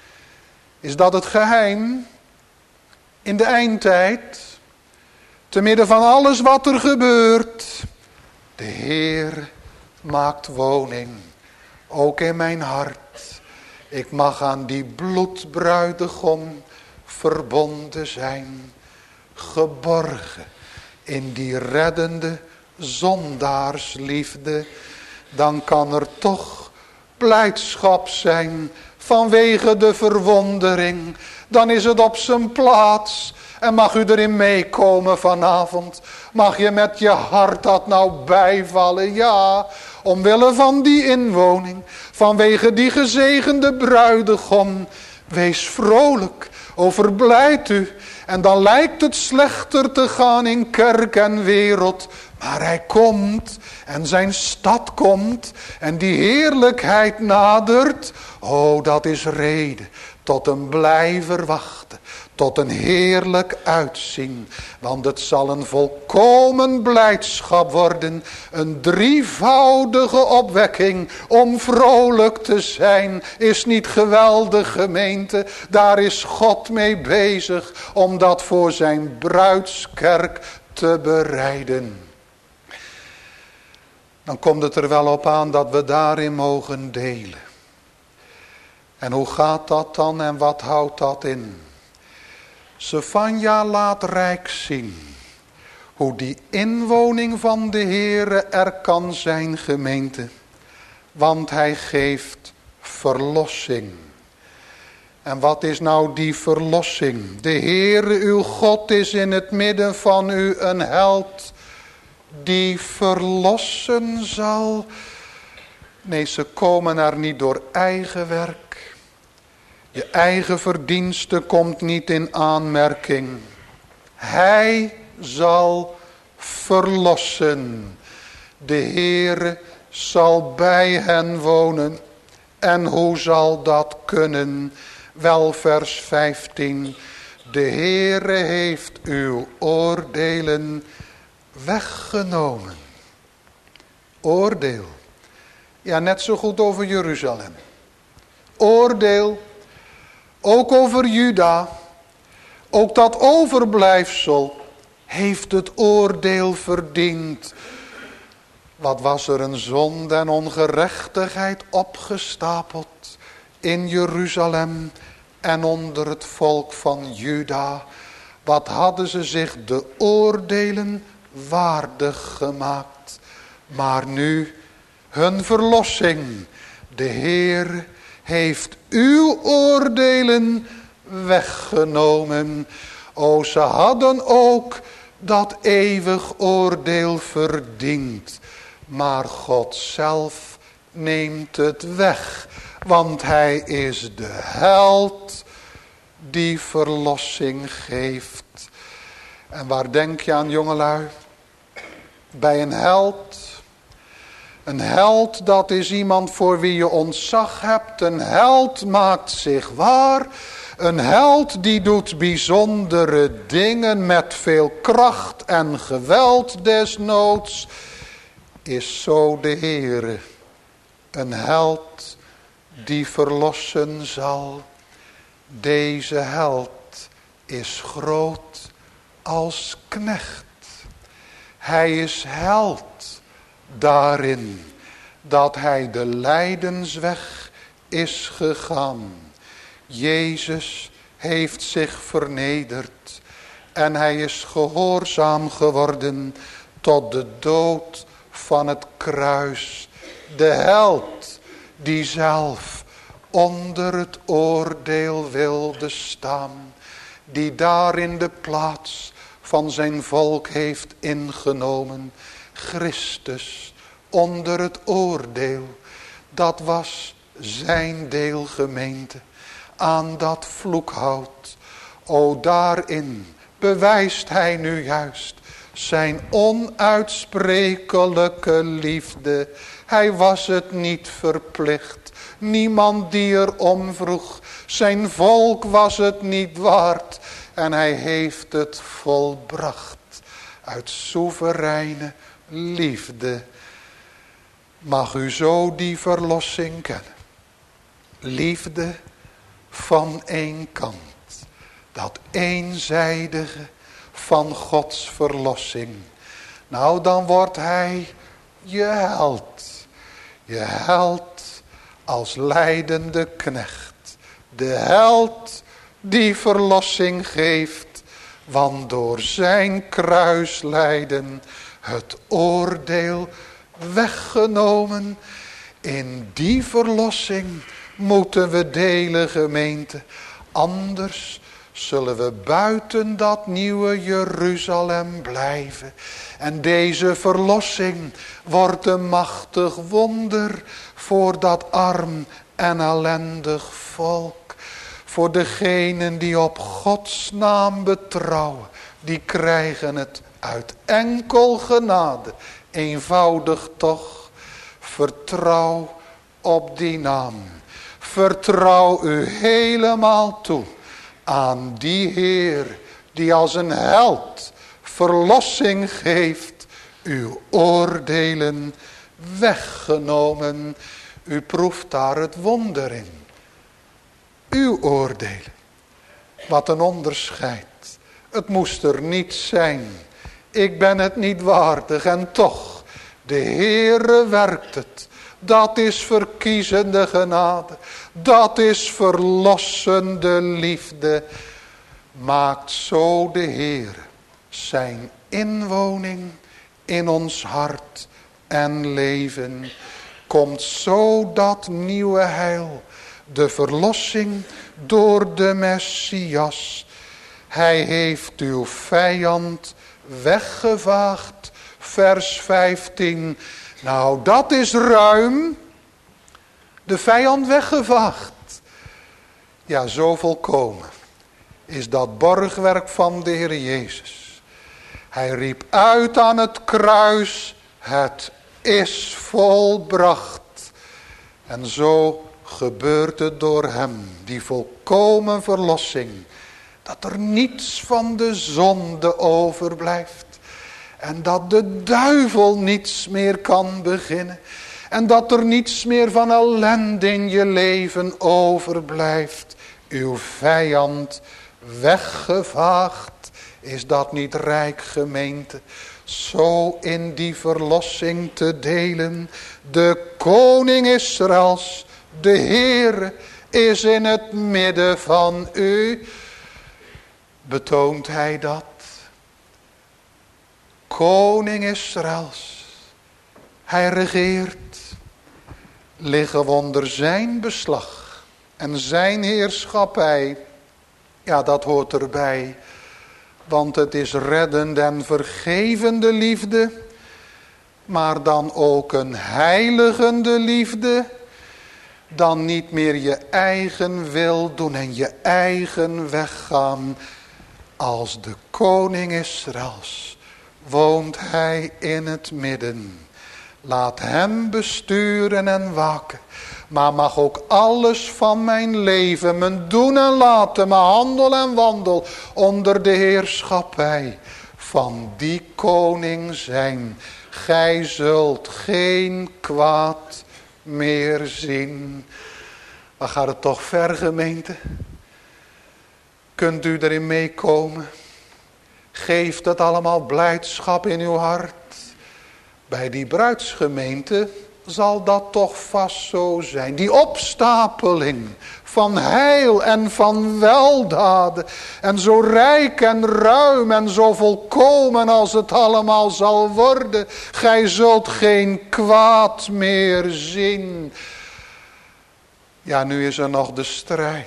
is dat het geheim in de eindtijd? Te midden van alles wat er gebeurt. De Heer maakt woning. Ook in mijn hart. Ik mag aan die bloedbruidegom verbonden zijn. Geborgen in die reddende zondaarsliefde. Dan kan er toch blijdschap zijn vanwege de verwondering. Dan is het op zijn plaats. En mag u erin meekomen vanavond. Mag je met je hart dat nou bijvallen? Ja, omwille van die inwoning. Vanwege die gezegende bruidegom. Wees vrolijk. Overblijd u. En dan lijkt het slechter te gaan in kerk en wereld. Maar hij komt. En zijn stad komt. En die heerlijkheid nadert. Oh, dat is reden tot een blij verwachten. tot een heerlijk uitzien. Want het zal een volkomen blijdschap worden. Een drievoudige opwekking om vrolijk te zijn. Is niet geweldig, gemeente? Daar is God mee bezig om dat voor zijn bruidskerk te bereiden. Dan komt het er wel op aan dat we daarin mogen delen. En hoe gaat dat dan en wat houdt dat in? Sefanja laat rijk zien hoe die inwoning van de Heere er kan zijn, gemeente. Want hij geeft verlossing. En wat is nou die verlossing? De Heere uw God is in het midden van u een held die verlossen zal. Nee, ze komen er niet door eigen werk. Je eigen verdienste komt niet in aanmerking. Hij zal verlossen. De Heere zal bij hen wonen. En hoe zal dat kunnen? Wel, vers 15. De Heere heeft uw oordelen weggenomen. Oordeel. Ja, net zo goed over Jeruzalem. Oordeel. Ook over Juda. Ook dat overblijfsel heeft het oordeel verdiend. Wat was er een zonde en ongerechtigheid opgestapeld in Jeruzalem en onder het volk van Juda. Wat hadden ze zich de oordelen waardig gemaakt. Maar nu hun verlossing. De Heer heeft uw oordelen weggenomen. O, ze hadden ook dat eeuwig oordeel verdiend. Maar God zelf neemt het weg. Want hij is de held die verlossing geeft. En waar denk je aan, jongelui? Bij een held. Een held, dat is iemand voor wie je ontzag hebt. Een held maakt zich waar. Een held die doet bijzondere dingen met veel kracht en geweld desnoods. Is zo de Heere. Een held die verlossen zal. Deze held is groot als knecht. Hij is held daarin dat hij de lijdensweg is gegaan. Jezus heeft zich vernederd en hij is gehoorzaam geworden tot de dood van het kruis. De held die zelf onder het oordeel wilde staan, die daar in de plaats van zijn volk heeft ingenomen. Christus onder het oordeel, dat was zijn deel, gemeente, aan dat vloekhout. O, daarin bewijst hij nu juist zijn onuitsprekelijke liefde. Hij was het niet verplicht. Niemand die erom vroeg. Zijn volk was het niet waard. En hij heeft het volbracht. Uit soevereine liefde. Mag u zo die verlossing kennen. Liefde van één kant. Dat eenzijdige van Gods verlossing. Nou, dan wordt hij je held. Je held als lijdende knecht. De held die verlossing geeft. Want door zijn kruislijden het oordeel weggenomen. In die verlossing moeten we delen, gemeente. Anders zullen we buiten dat nieuwe Jeruzalem blijven. En deze verlossing wordt een machtig wonder voor dat arm en ellendig volk. Voor degenen die op Gods naam betrouwen, die krijgen het uit enkel genade. Eenvoudig toch, vertrouw op die naam. Vertrouw u helemaal toe. aan die Heer die als een held verlossing geeft, uw oordelen weggenomen. U proeft daar het wonder in. Uw oordelen. Wat een onderscheid. Het moest er niet zijn. Ik ben het niet waardig en toch, de Heere werkt het. Dat is verkiezende genade. Dat is verlossende liefde. Maakt zo de Heere zijn inwoning in ons hart en leven. Komt zo dat nieuwe heil, de verlossing door de Messias. Hij heeft uw vijand weggevaagd. Vers 15. Nou, dat is ruim. De vijand weggevaagd. Ja, zo volkomen is dat borgwerk van de Heer Jezus. Hij riep uit aan het kruis, het is volbracht. En zo gebeurt het door hem, die volkomen verlossing. Dat er niets van de zonde overblijft. En dat de duivel niets meer kan beginnen. En dat er niets meer van ellende in je leven overblijft. Uw vijand weggevaagd. Is dat niet rijk, gemeente? Zo in die verlossing te delen. De koning Israëls, de Heer, is in het midden van u. Betoont hij dat? Koning Israëls. Hij regeert. Liggen we onder zijn beslag. En zijn heerschappij. Ja, dat hoort erbij. Want het is reddende en vergevende liefde. Maar dan ook een heiligende liefde. Dan niet meer je eigen wil doen en je eigen weg gaan. Als de koning Israëls woont hij in het midden. Laat hem besturen en waken. Maar mag ook alles van mijn leven, mijn doen en laten, mijn handel en wandel onder de heerschappij van die koning zijn. Gij zult geen kwaad meer zien. Waar gaat het toch ver, gemeente? Kunt u erin meekomen? Geeft het allemaal blijdschap in uw hart? Bij die bruidsgemeente zal dat toch vast zo zijn. Die opstapeling van heil en van weldaden. En zo rijk en ruim en zo volkomen als het allemaal zal worden. Gij zult geen kwaad meer zien. Ja, nu is er nog de strijd.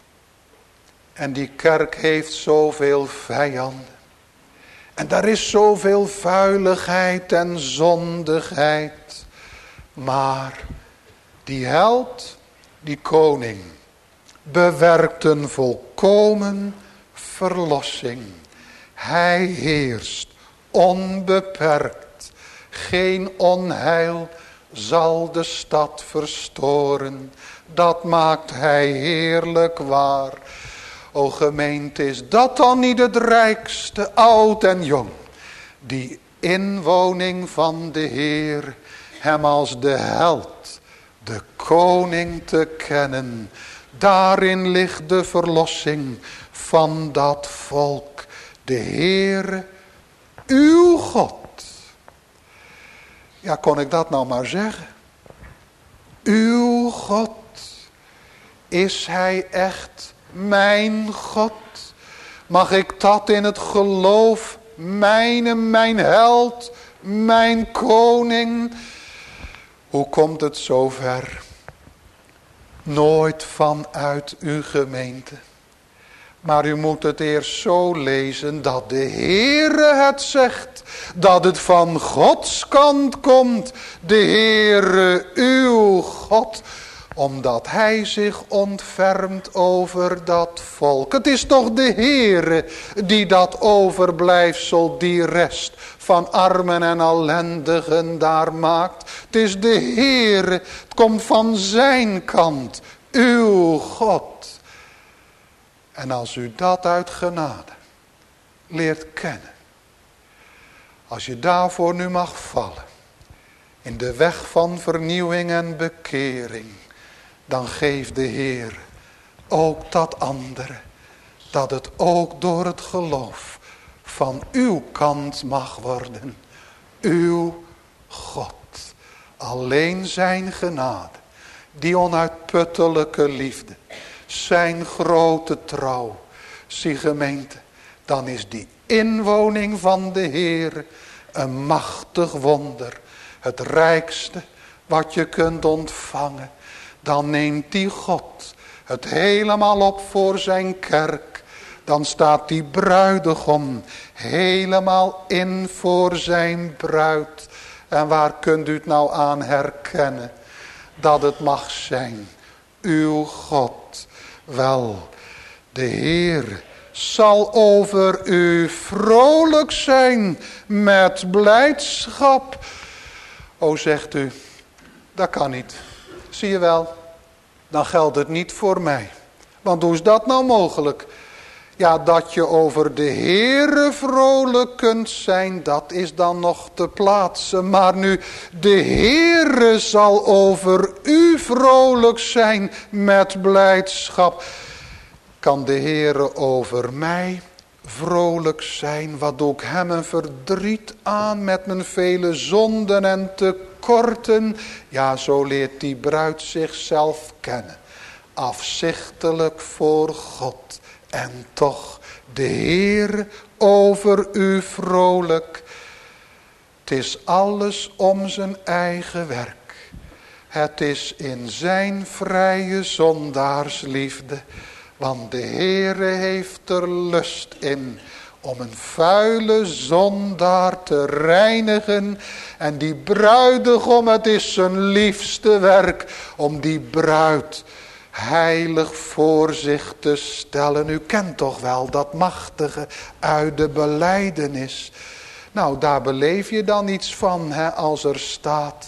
En die kerk heeft zoveel vijanden. En daar is zoveel vuiligheid en zondigheid. Maar die held, die koning, bewerkt een volkomen verlossing. Hij heerst onbeperkt. Geen onheil zal de stad verstoren. Dat maakt hij heerlijk waar. O gemeente, is dat dan niet het rijkste, oud en jong? Die inwoning van de Heer, hem als de held, de koning te kennen. Daarin ligt de verlossing van dat volk. De Heere, uw God. Ja, kon ik dat nou maar zeggen? Uw God. Is hij echt mijn God? Mag ik dat in het geloof, mijn held, mijn koning? Hoe komt het zover? Nooit vanuit uw gemeente. Maar u moet het eerst zo lezen dat de Heere het zegt. Dat het van Gods kant komt. De Heere uw God. Omdat hij zich ontfermt over dat volk. Het is toch de Heere die dat overblijfsel, die rest van armen en ellendigen daar maakt. Het is de Heere, het komt van zijn kant, uw God. En als u dat uit genade leert kennen, als je daarvoor nu mag vallen, in de weg van vernieuwing en bekering, dan geeft de Heer ook dat andere, dat het ook door het geloof van uw kant mag worden. Uw God, alleen zijn genade, die onuitputtelijke liefde, zijn grote trouw. Zie gemeente, dan is die inwoning van de Heer een machtig wonder. Het rijkste wat je kunt ontvangen. Dan neemt die God het helemaal op voor zijn kerk. Dan staat die bruidegom helemaal in voor zijn bruid. En waar kunt u het nou aan herkennen? Dat het mag zijn uw God. Wel, de Heer zal over u vrolijk zijn met blijdschap. O, zegt u, dat kan niet. Zie je wel, dan geldt het niet voor mij. Want hoe is dat nou mogelijk? Ja, dat je over de Heere vrolijk kunt zijn, dat is dan nog te plaatsen. Maar nu, de Heere zal over u vrolijk zijn met blijdschap. Kan de Heere over mij vrolijk zijn? Wat doe ik hem een verdriet aan met mijn vele zonden en tekorten? Ja, zo leert die bruid zichzelf kennen. Afzichtelijk voor God. En toch de Heer over u vrolijk. Het is alles om zijn eigen werk. Het is in zijn vrije zondaarsliefde. Want de Heere heeft er lust in om een vuile zondaar te reinigen. En die bruidegom, het is zijn liefste werk om die bruid heilig voor zich te stellen. U kent toch wel dat machtige uit de belijdenis. Nou, daar beleef je dan iets van, als er staat: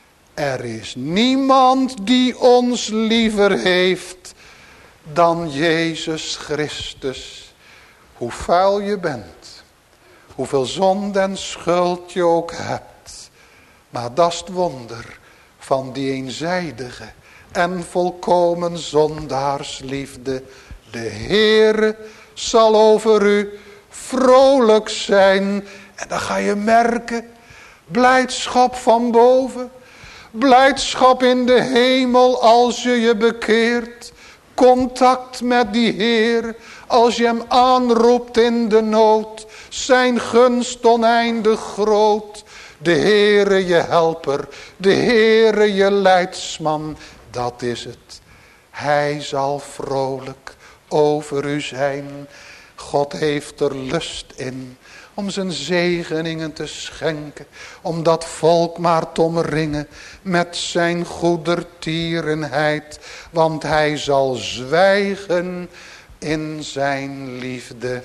er is niemand die ons liever heeft dan Jezus Christus. Hoe vuil je bent, hoeveel zonde en schuld je ook hebt, maar dat is het wonder van die eenzijdige en volkomen zondaarsliefde. De Heere zal over u vrolijk zijn. En dan ga je merken, blijdschap van boven, blijdschap in de hemel als je je bekeert. Contact met die Heer, als je hem aanroept in de nood. Zijn gunst oneindig groot. De Heere je helper, de Heere je leidsman. Dat is het. Hij zal vrolijk over u zijn. God heeft er lust in om zijn zegeningen te schenken. Om dat volk maar te omringen met zijn goedertierenheid. Want hij zal zwijgen in zijn liefde.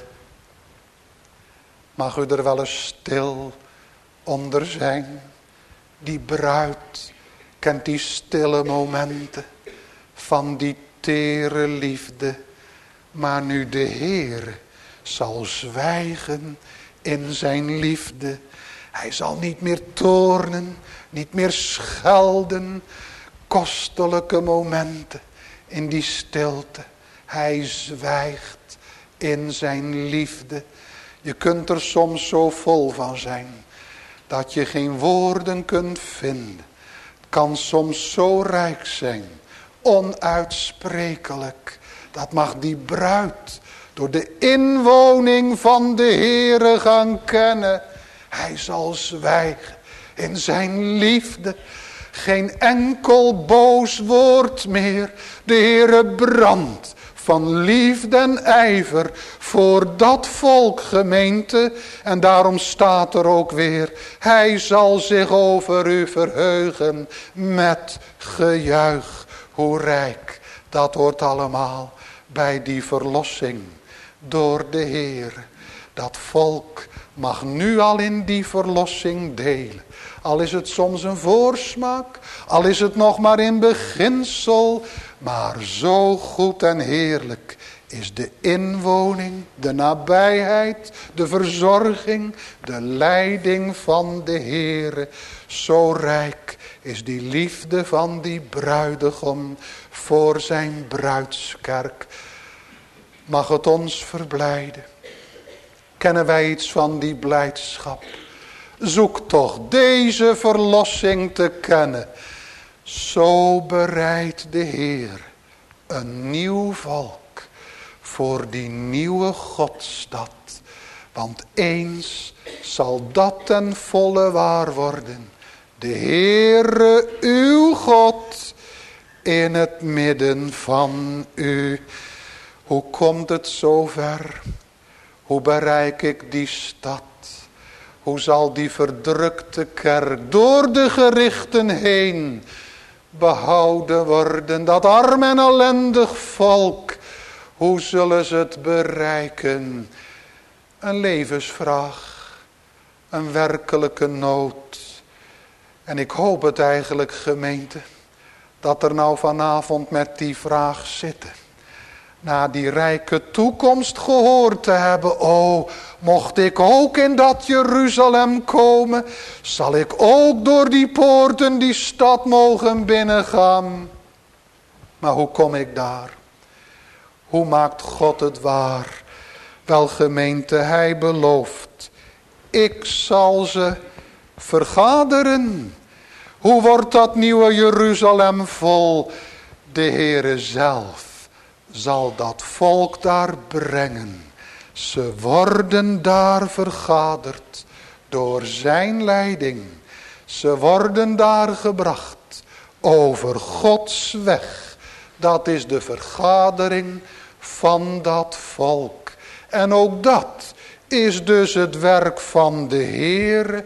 Mag u er wel eens stil onder zijn? Die bruid kent die stille momenten van die tere liefde. Maar nu de Heer zal zwijgen in zijn liefde. Hij zal niet meer toornen, niet meer schelden. Kostelijke momenten in die stilte. Hij zwijgt in zijn liefde. Je kunt er soms zo vol van zijn dat je geen woorden kunt vinden. Het kan soms zo rijk zijn, onuitsprekelijk. Dat mag die bruid door de inwoning van de Heere gaan kennen. Hij zal zwijgen in zijn liefde. Geen enkel boos woord meer. De Heere brandt van liefde en ijver voor dat volk, gemeente. En daarom staat er ook weer: hij zal zich over u verheugen met gejuich. Hoe rijk, dat hoort allemaal bij die verlossing door de Heer. Dat volk mag nu al in die verlossing delen. Al is het soms een voorsmaak, al is het nog maar in beginsel, maar zo goed en heerlijk is de inwoning, de nabijheid, de verzorging, de leiding van de Heere. Zo rijk is die liefde van die bruidegom voor zijn bruidskerk. Mag het ons verblijden. Kennen wij iets van die blijdschap? Zoek toch deze verlossing te kennen. Zo bereidt de Heer een nieuw volk voor die nieuwe Godstad. Want eens zal dat ten volle waar worden. De Heere uw God in het midden van u. Hoe komt het zover? Hoe bereik ik die stad? Hoe zal die verdrukte kerk door de gerichten heen behouden worden? Dat arm en ellendig volk, hoe zullen ze het bereiken? Een levensvraag, een werkelijke nood. En ik hoop het eigenlijk, gemeente, dat er nou vanavond met die vraag zitten. Na die rijke toekomst gehoord te hebben. O, mocht ik ook in dat Jeruzalem komen. Zal ik ook door die poorten die stad mogen binnengaan. Maar hoe kom ik daar? Hoe maakt God het waar? Wel, gemeente, hij belooft. Ik zal ze vergaderen. Hoe wordt dat nieuwe Jeruzalem vol? De Heere zelf zal dat volk daar brengen. Ze worden daar vergaderd door zijn leiding. Ze worden daar gebracht over Gods weg. Dat is de vergadering van dat volk. En ook dat is dus het werk van de Heere.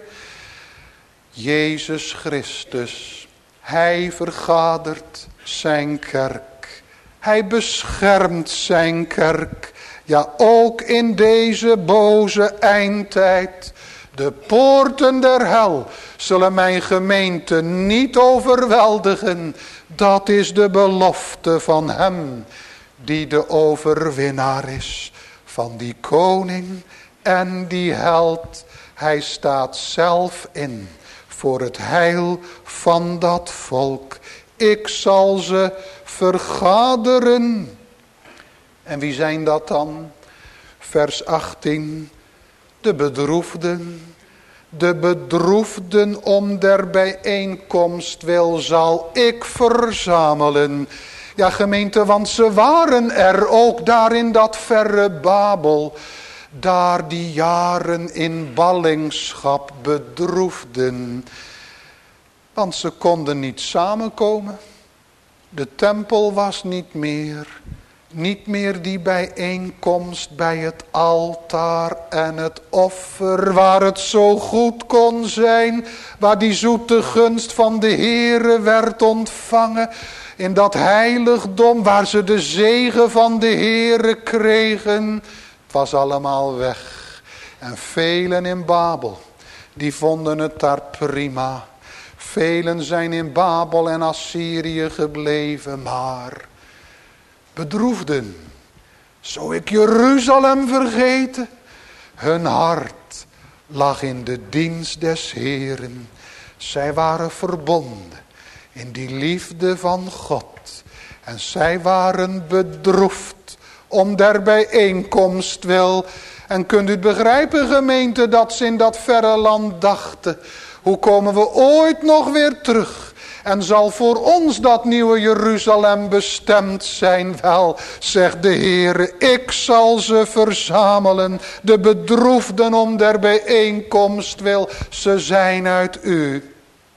Jezus Christus, hij vergadert zijn kerk. Hij beschermt zijn kerk. Ja, ook in deze boze eindtijd. De poorten der hel zullen mijn gemeente niet overweldigen. Dat is de belofte van hem die de overwinnaar is. Van die koning en die held. Hij staat zelf in voor het heil van dat volk. Ik zal ze vergaderen. En wie zijn dat dan? Vers 18. De bedroefden. De bedroefden om der bijeenkomst wil zal ik verzamelen. Ja, gemeente, want ze waren er ook daar in dat verre Babel. Daar die jaren in ballingschap bedroefden. Want ze konden niet samenkomen. De tempel was niet meer. Niet meer die bijeenkomst bij het altaar en het offer. Waar het zo goed kon zijn. Waar die zoete gunst van de Heere werd ontvangen. In dat heiligdom waar ze de zegen van de Heere kregen. Het was allemaal weg. En velen in Babel, die vonden het daar prima. Velen zijn in Babel en Assyrië gebleven, maar bedroefden. Zou ik Jeruzalem vergeten? Hun hart lag in de dienst des Heeren. Zij waren verbonden in die liefde van God. En zij waren bedroefd om der bijeenkomst wil. En kunt u het begrijpen, gemeente, dat ze in dat verre land dachten. Hoe komen we ooit nog weer terug? En zal voor ons dat nieuwe Jeruzalem bestemd zijn? Wel, zegt de Heere, ik zal ze verzamelen. De bedroefden om der bijeenkomst wil. Ze zijn uit u.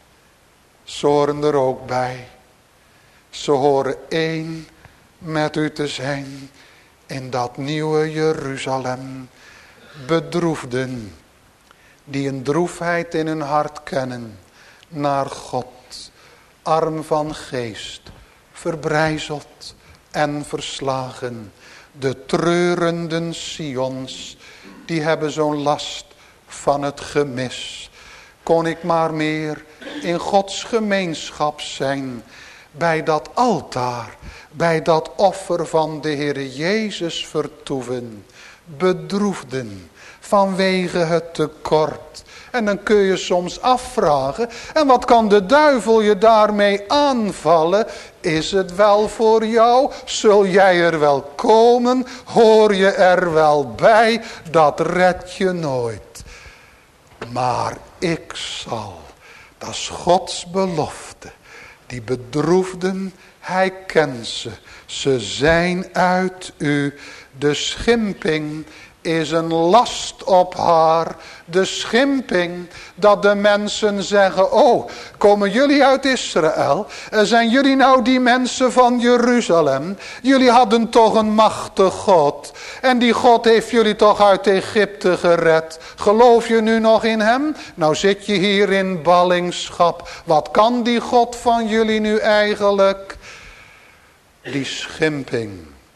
Ze horen er ook bij. Ze horen één met u te zijn in dat nieuwe Jeruzalem. Bedroefden die een droefheid in hun hart kennen naar God. Arm van geest, verbrijzeld en verslagen. De treurenden Sions, die hebben zo'n last van het gemis. Kon ik maar meer in Gods gemeenschap zijn bij dat altaar, bij dat offer van de Heer Jezus vertoeven. Bedroefden vanwege het tekort. En dan kun je soms afvragen, en wat kan de duivel je daarmee aanvallen? Is het wel voor jou? Zul jij er wel komen? Hoor je er wel bij? Dat red je nooit. Maar ik zal, dat is Gods belofte. Die bedroefden, hij kent ze. Ze zijn uit u. De schimping is een last op haar. De schimping dat de mensen zeggen, oh, komen jullie uit Israël? Zijn jullie nou die mensen van Jeruzalem? Jullie hadden toch een machtig God. En die God heeft jullie toch uit Egypte gered. Geloof je nu nog in hem? Nou zit je hier in ballingschap. Wat kan die God van jullie nu eigenlijk? Die schimping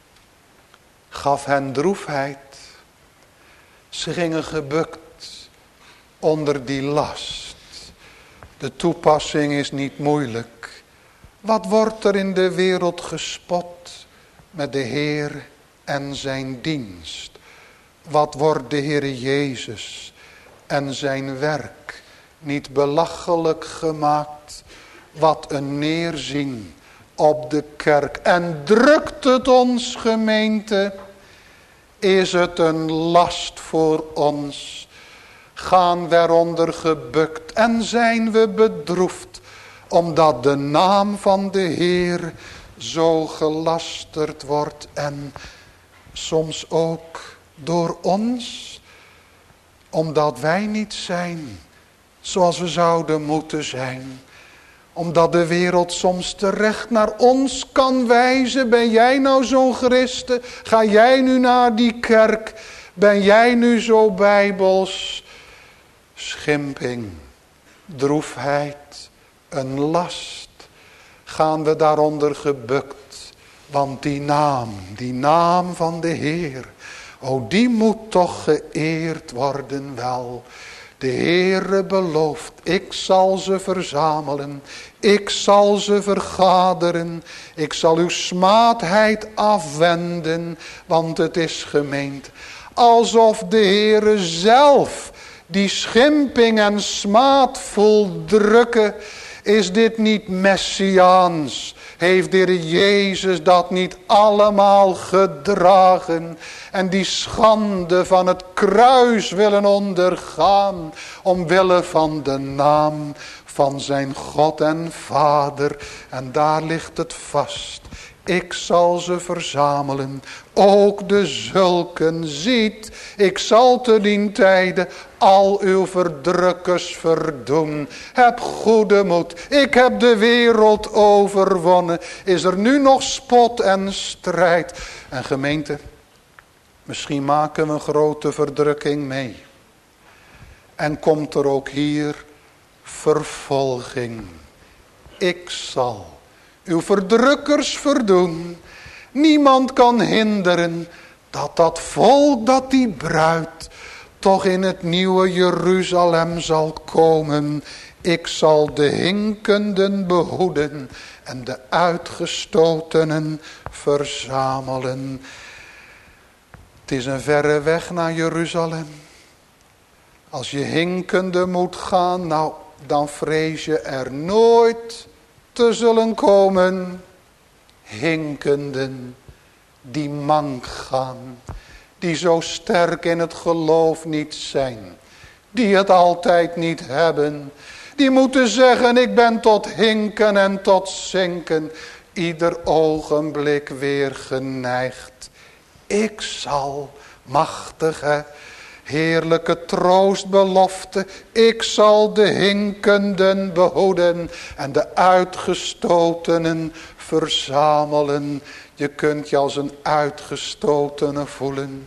gaf hen droefheid. Ze gingen gebukt onder die last. De toepassing is niet moeilijk. Wat wordt er in de wereld gespot met de Heer en zijn dienst? Wat wordt de Heer Jezus en zijn werk niet belachelijk gemaakt? Wat een neerzien op de kerk. En drukt het ons, gemeente? Is het een last voor ons? Gaan we eronder gebukt en zijn we bedroefd, omdat de naam van de Heer zo gelasterd wordt en soms ook door ons, omdat wij niet zijn zoals we zouden moeten zijn. Omdat de wereld soms terecht naar ons kan wijzen. Ben jij nou zo'n christen? Ga jij nu naar die kerk? Ben jij nu zo bijbels? Schimping, droefheid, een last. Gaan we daaronder gebukt. Want die naam van de Heer. Oh, die moet toch geëerd worden wel. De Heere belooft, ik zal ze verzamelen, ik zal ze vergaderen, ik zal uw smaadheid afwenden, want het is gemeend. Alsof de Heere zelf die schimping en smaad voldrukken. Is dit niet messiaans? Heeft de Heer Jezus dat niet allemaal gedragen? En die schande van het kruis willen ondergaan. Omwille van de naam van zijn God en Vader. En daar ligt het vast. Ik zal ze verzamelen. Ook de zulken ziet. Ik zal te dien tijde al uw verdrukkers verdoen. Heb goede moed. Ik heb de wereld overwonnen. Is er nu nog spot en strijd? En gemeente, misschien maken we een grote verdrukking mee. En komt er ook hier vervolging. Ik zal uw verdrukkers verdoen. Niemand kan hinderen dat volk, dat die bruid toch in het nieuwe Jeruzalem zal komen. Ik zal de hinkenden behoeden en de uitgestotenen verzamelen. Het is een verre weg naar Jeruzalem. Als je hinkende moet gaan, nou, dan vrees je er nooit te zullen komen. Hinkenden die mank gaan, die zo sterk in het geloof niet zijn, die het altijd niet hebben, die moeten zeggen, ik ben tot hinken en tot zinken ieder ogenblik weer geneigd. Ik zal, machtige, heerlijke troostbelofte, ik zal de hinkenden behoeden en de uitgestotenen verzamelen. Je kunt je als een uitgestotene voelen.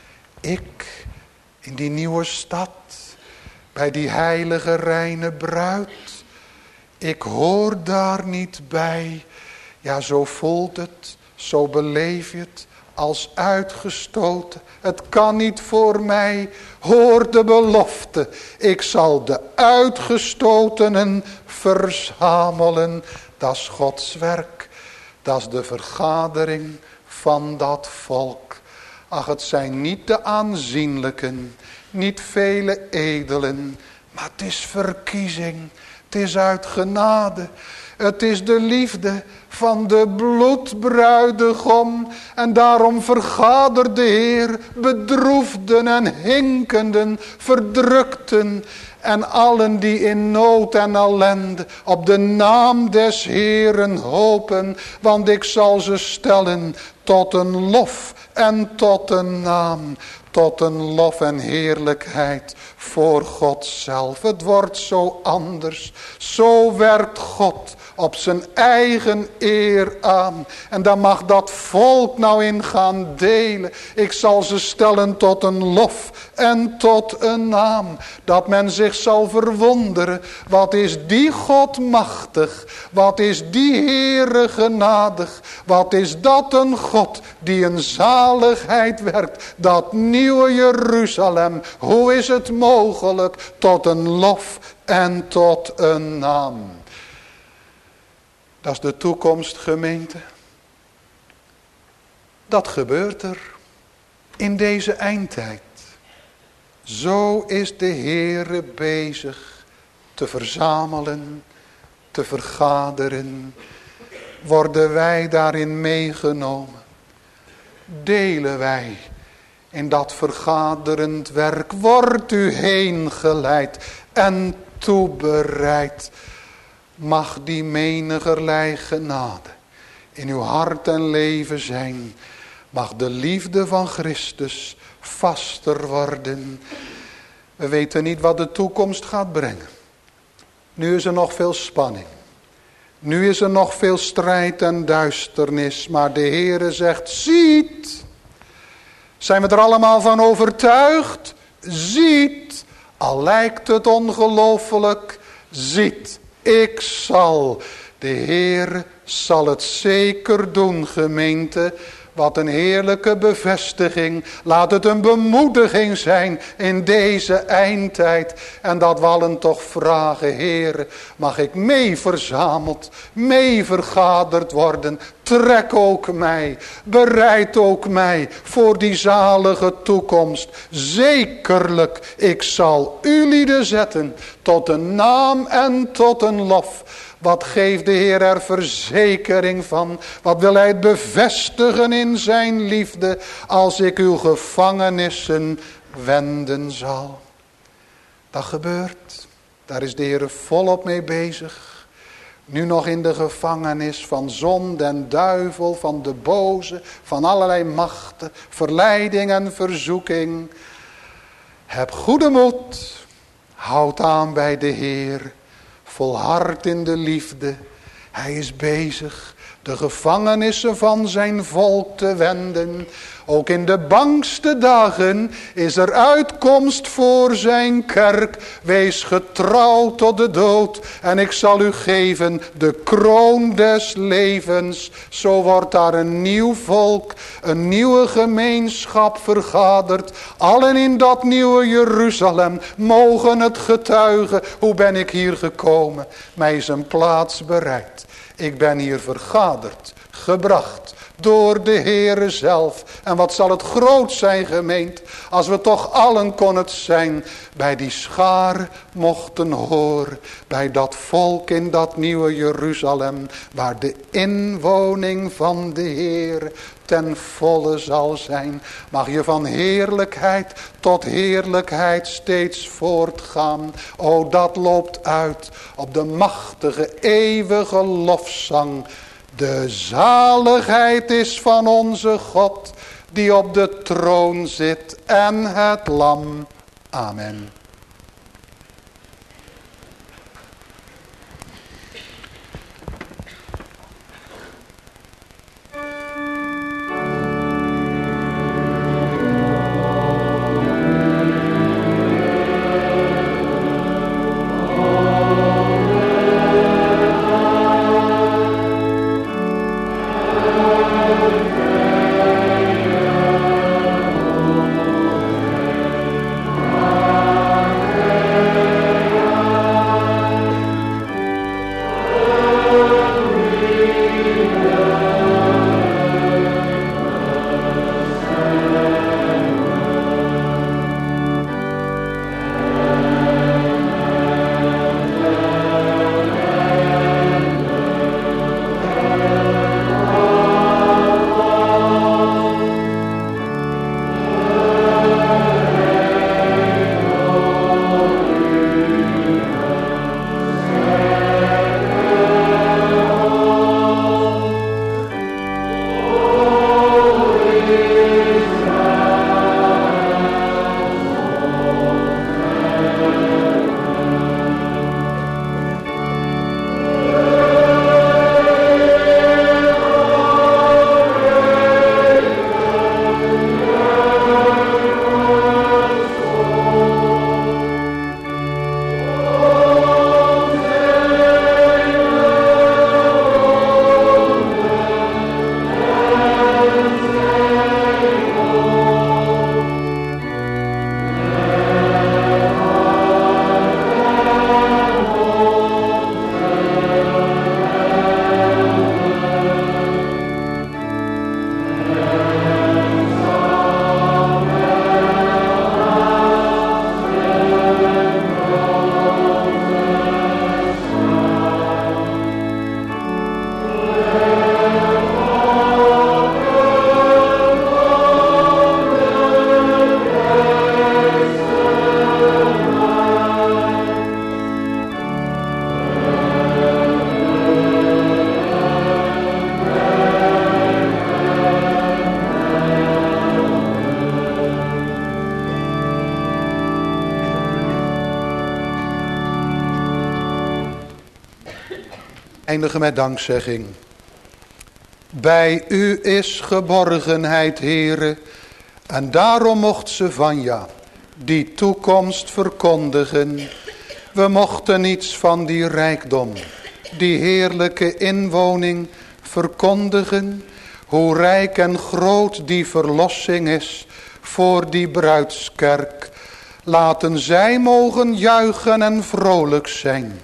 Ik in die nieuwe stad, bij die heilige reine bruid. Ik hoor daar niet bij. Ja, zo voelt het, zo beleef je het, als uitgestoten. Het kan niet voor mij. Hoor de belofte. Ik zal de uitgestotenen verzamelen. Dat is Gods werk. Dat is de vergadering van dat volk. Ach, het zijn niet de aanzienlijken, niet vele edelen, maar het is verkiezing. Het is uit genade. Het is de liefde van de bloedbruidegom. En daarom vergadert de Heer bedroefden en hinkenden, verdrukten en allen die in nood en ellende op de naam des Heeren hopen. Want ik zal ze stellen tot een lof en tot een naam. Tot een lof en heerlijkheid voor God zelf. Het wordt zo anders. Zo werkt God op zijn eigen eer aan. En daar mag dat volk nou in gaan delen. Ik zal ze stellen tot een lof en tot een naam. Dat men zich zal verwonderen. Wat is die God machtig? Wat is die Heere genadig? Wat is dat een God die een zaligheid werkt? Dat nieuwe Jeruzalem. Hoe is het mogelijk tot een lof en tot een naam? Dat is de toekomst, gemeente. Dat gebeurt er in deze eindtijd. Zo is de Heere bezig te verzamelen, te vergaderen. Worden wij daarin meegenomen? Delen wij in dat vergaderend werk? Wordt u heen geleid en toebereid? Mag die menigerlei genade in uw hart en leven zijn. Mag de liefde van Christus vaster worden. We weten niet wat de toekomst gaat brengen. Nu is er nog veel spanning. Nu is er nog veel strijd en duisternis. Maar de Heere zegt, ziet. Zijn we er allemaal van overtuigd? Ziet. Al lijkt het ongelooflijk. Ziet. Ik zal. De Heer zal het zeker doen, gemeente. Wat een heerlijke bevestiging. Laat het een bemoediging zijn in deze eindtijd. En dat we allen toch vragen, Heer, mag ik mee verzameld, mee vergaderd worden. Trek ook mij, bereid ook mij voor die zalige toekomst. Zekerlijk, ik zal u lieden zetten tot een naam en tot een lof. Wat geeft de Heer er verzekering van? Wat wil hij bevestigen in zijn liefde als ik uw gevangenissen wenden zal? Dat gebeurt. Daar is de Heer volop mee bezig. Nu nog in de gevangenis van zonde en duivel, van de boze, van allerlei machten, verleiding en verzoeking. Heb goede moed. Houd aan bij de Heer. Volhard in de liefde. Hij is bezig de gevangenissen van zijn volk te wenden. Ook in de bangste dagen is er uitkomst voor zijn kerk. Wees getrouw tot de dood en ik zal u geven de kroon des levens. Zo wordt daar een nieuw volk, een nieuwe gemeenschap vergaderd. Allen in dat nieuwe Jeruzalem mogen het getuigen. Hoe ben ik hier gekomen? Mij is een plaats bereid. Ik ben hier vergaderd, gebracht door de Heere zelf. En wat zal het groot zijn, gemeente, als we toch allen kon het zijn, bij die schaar mochten horen, bij dat volk in dat nieuwe Jeruzalem, waar de inwoning van de Heer ten volle zal zijn. Mag je van heerlijkheid tot heerlijkheid steeds voortgaan. O, dat loopt uit op de machtige eeuwige lofzang. De zaligheid is van onze God, die op de troon zit en het lam. Amen. Eindigen met dankzegging. Bij u is geborgenheid, Heere, en daarom mocht Sefanja die toekomst verkondigen. We mochten niets van die rijkdom, die heerlijke inwoning verkondigen. Hoe rijk en groot die verlossing is voor die bruidskerk. Laten zij mogen juichen en vrolijk zijn.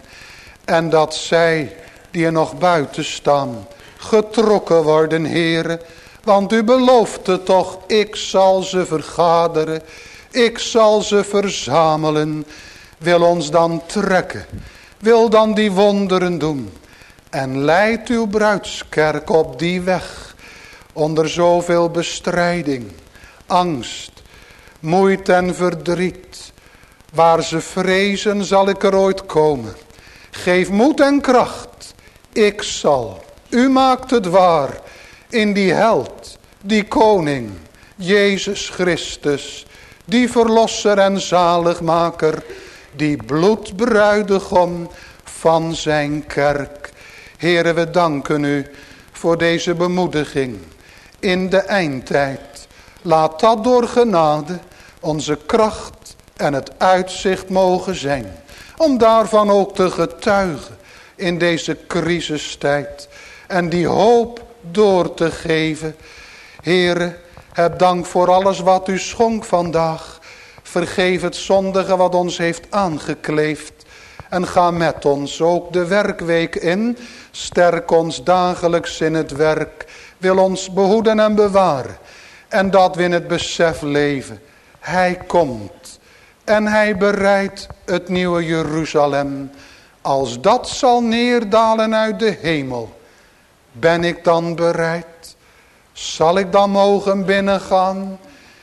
En dat zij die er nog buiten staan getrokken worden, Heere. Want u belooft het toch, ik zal ze vergaderen. Ik zal ze verzamelen. Wil ons dan trekken. Wil dan die wonderen doen. En leidt uw bruidskerk op die weg. Onder zoveel bestrijding, angst, moeite en verdriet. Waar ze vrezen, zal ik er ooit komen. Geef moed en kracht. Ik zal. U maakt het waar. In die held, die koning, Jezus Christus. Die verlosser en zaligmaker. Die bloedbruidegom van zijn kerk. Heere, we danken u voor deze bemoediging. In de eindtijd. Laat dat door genade onze kracht en het uitzicht mogen zijn. Om daarvan ook te getuigen in deze crisistijd. En die hoop door te geven. Heere, heb dank voor alles wat u schonk vandaag. Vergeef het zondige wat ons heeft aangekleefd. En ga met ons ook de werkweek in. Sterk ons dagelijks in het werk. Wil ons behoeden en bewaren. En dat we in het besef leven. Hij komt. En hij bereidt het nieuwe Jeruzalem. Als dat zal neerdalen uit de hemel. Ben ik dan bereid? Zal ik dan mogen binnengaan?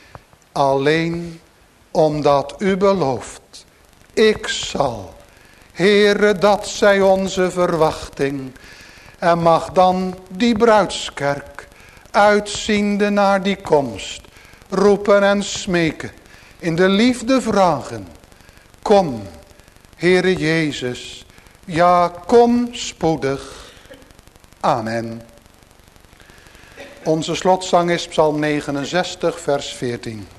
Alleen omdat u belooft. Ik zal. Heere, dat zij onze verwachting. En mag dan die bruidskerk, uitziende naar die komst, roepen en smeken, in de liefde vragen. Kom, Heere Jezus, ja, kom spoedig. Amen. Onze slotzang is Psalm 69, vers 14.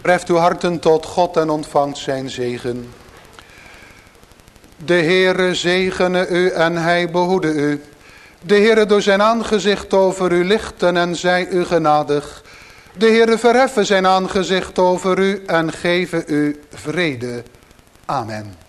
Treft uw harten tot God en ontvangt zijn zegen. De Heere zegene u en hij behoede u. De Heere door zijn aangezicht over u lichten en zij u genadig. De Heere verheffen zijn aangezicht over u en geven u vrede. Amen.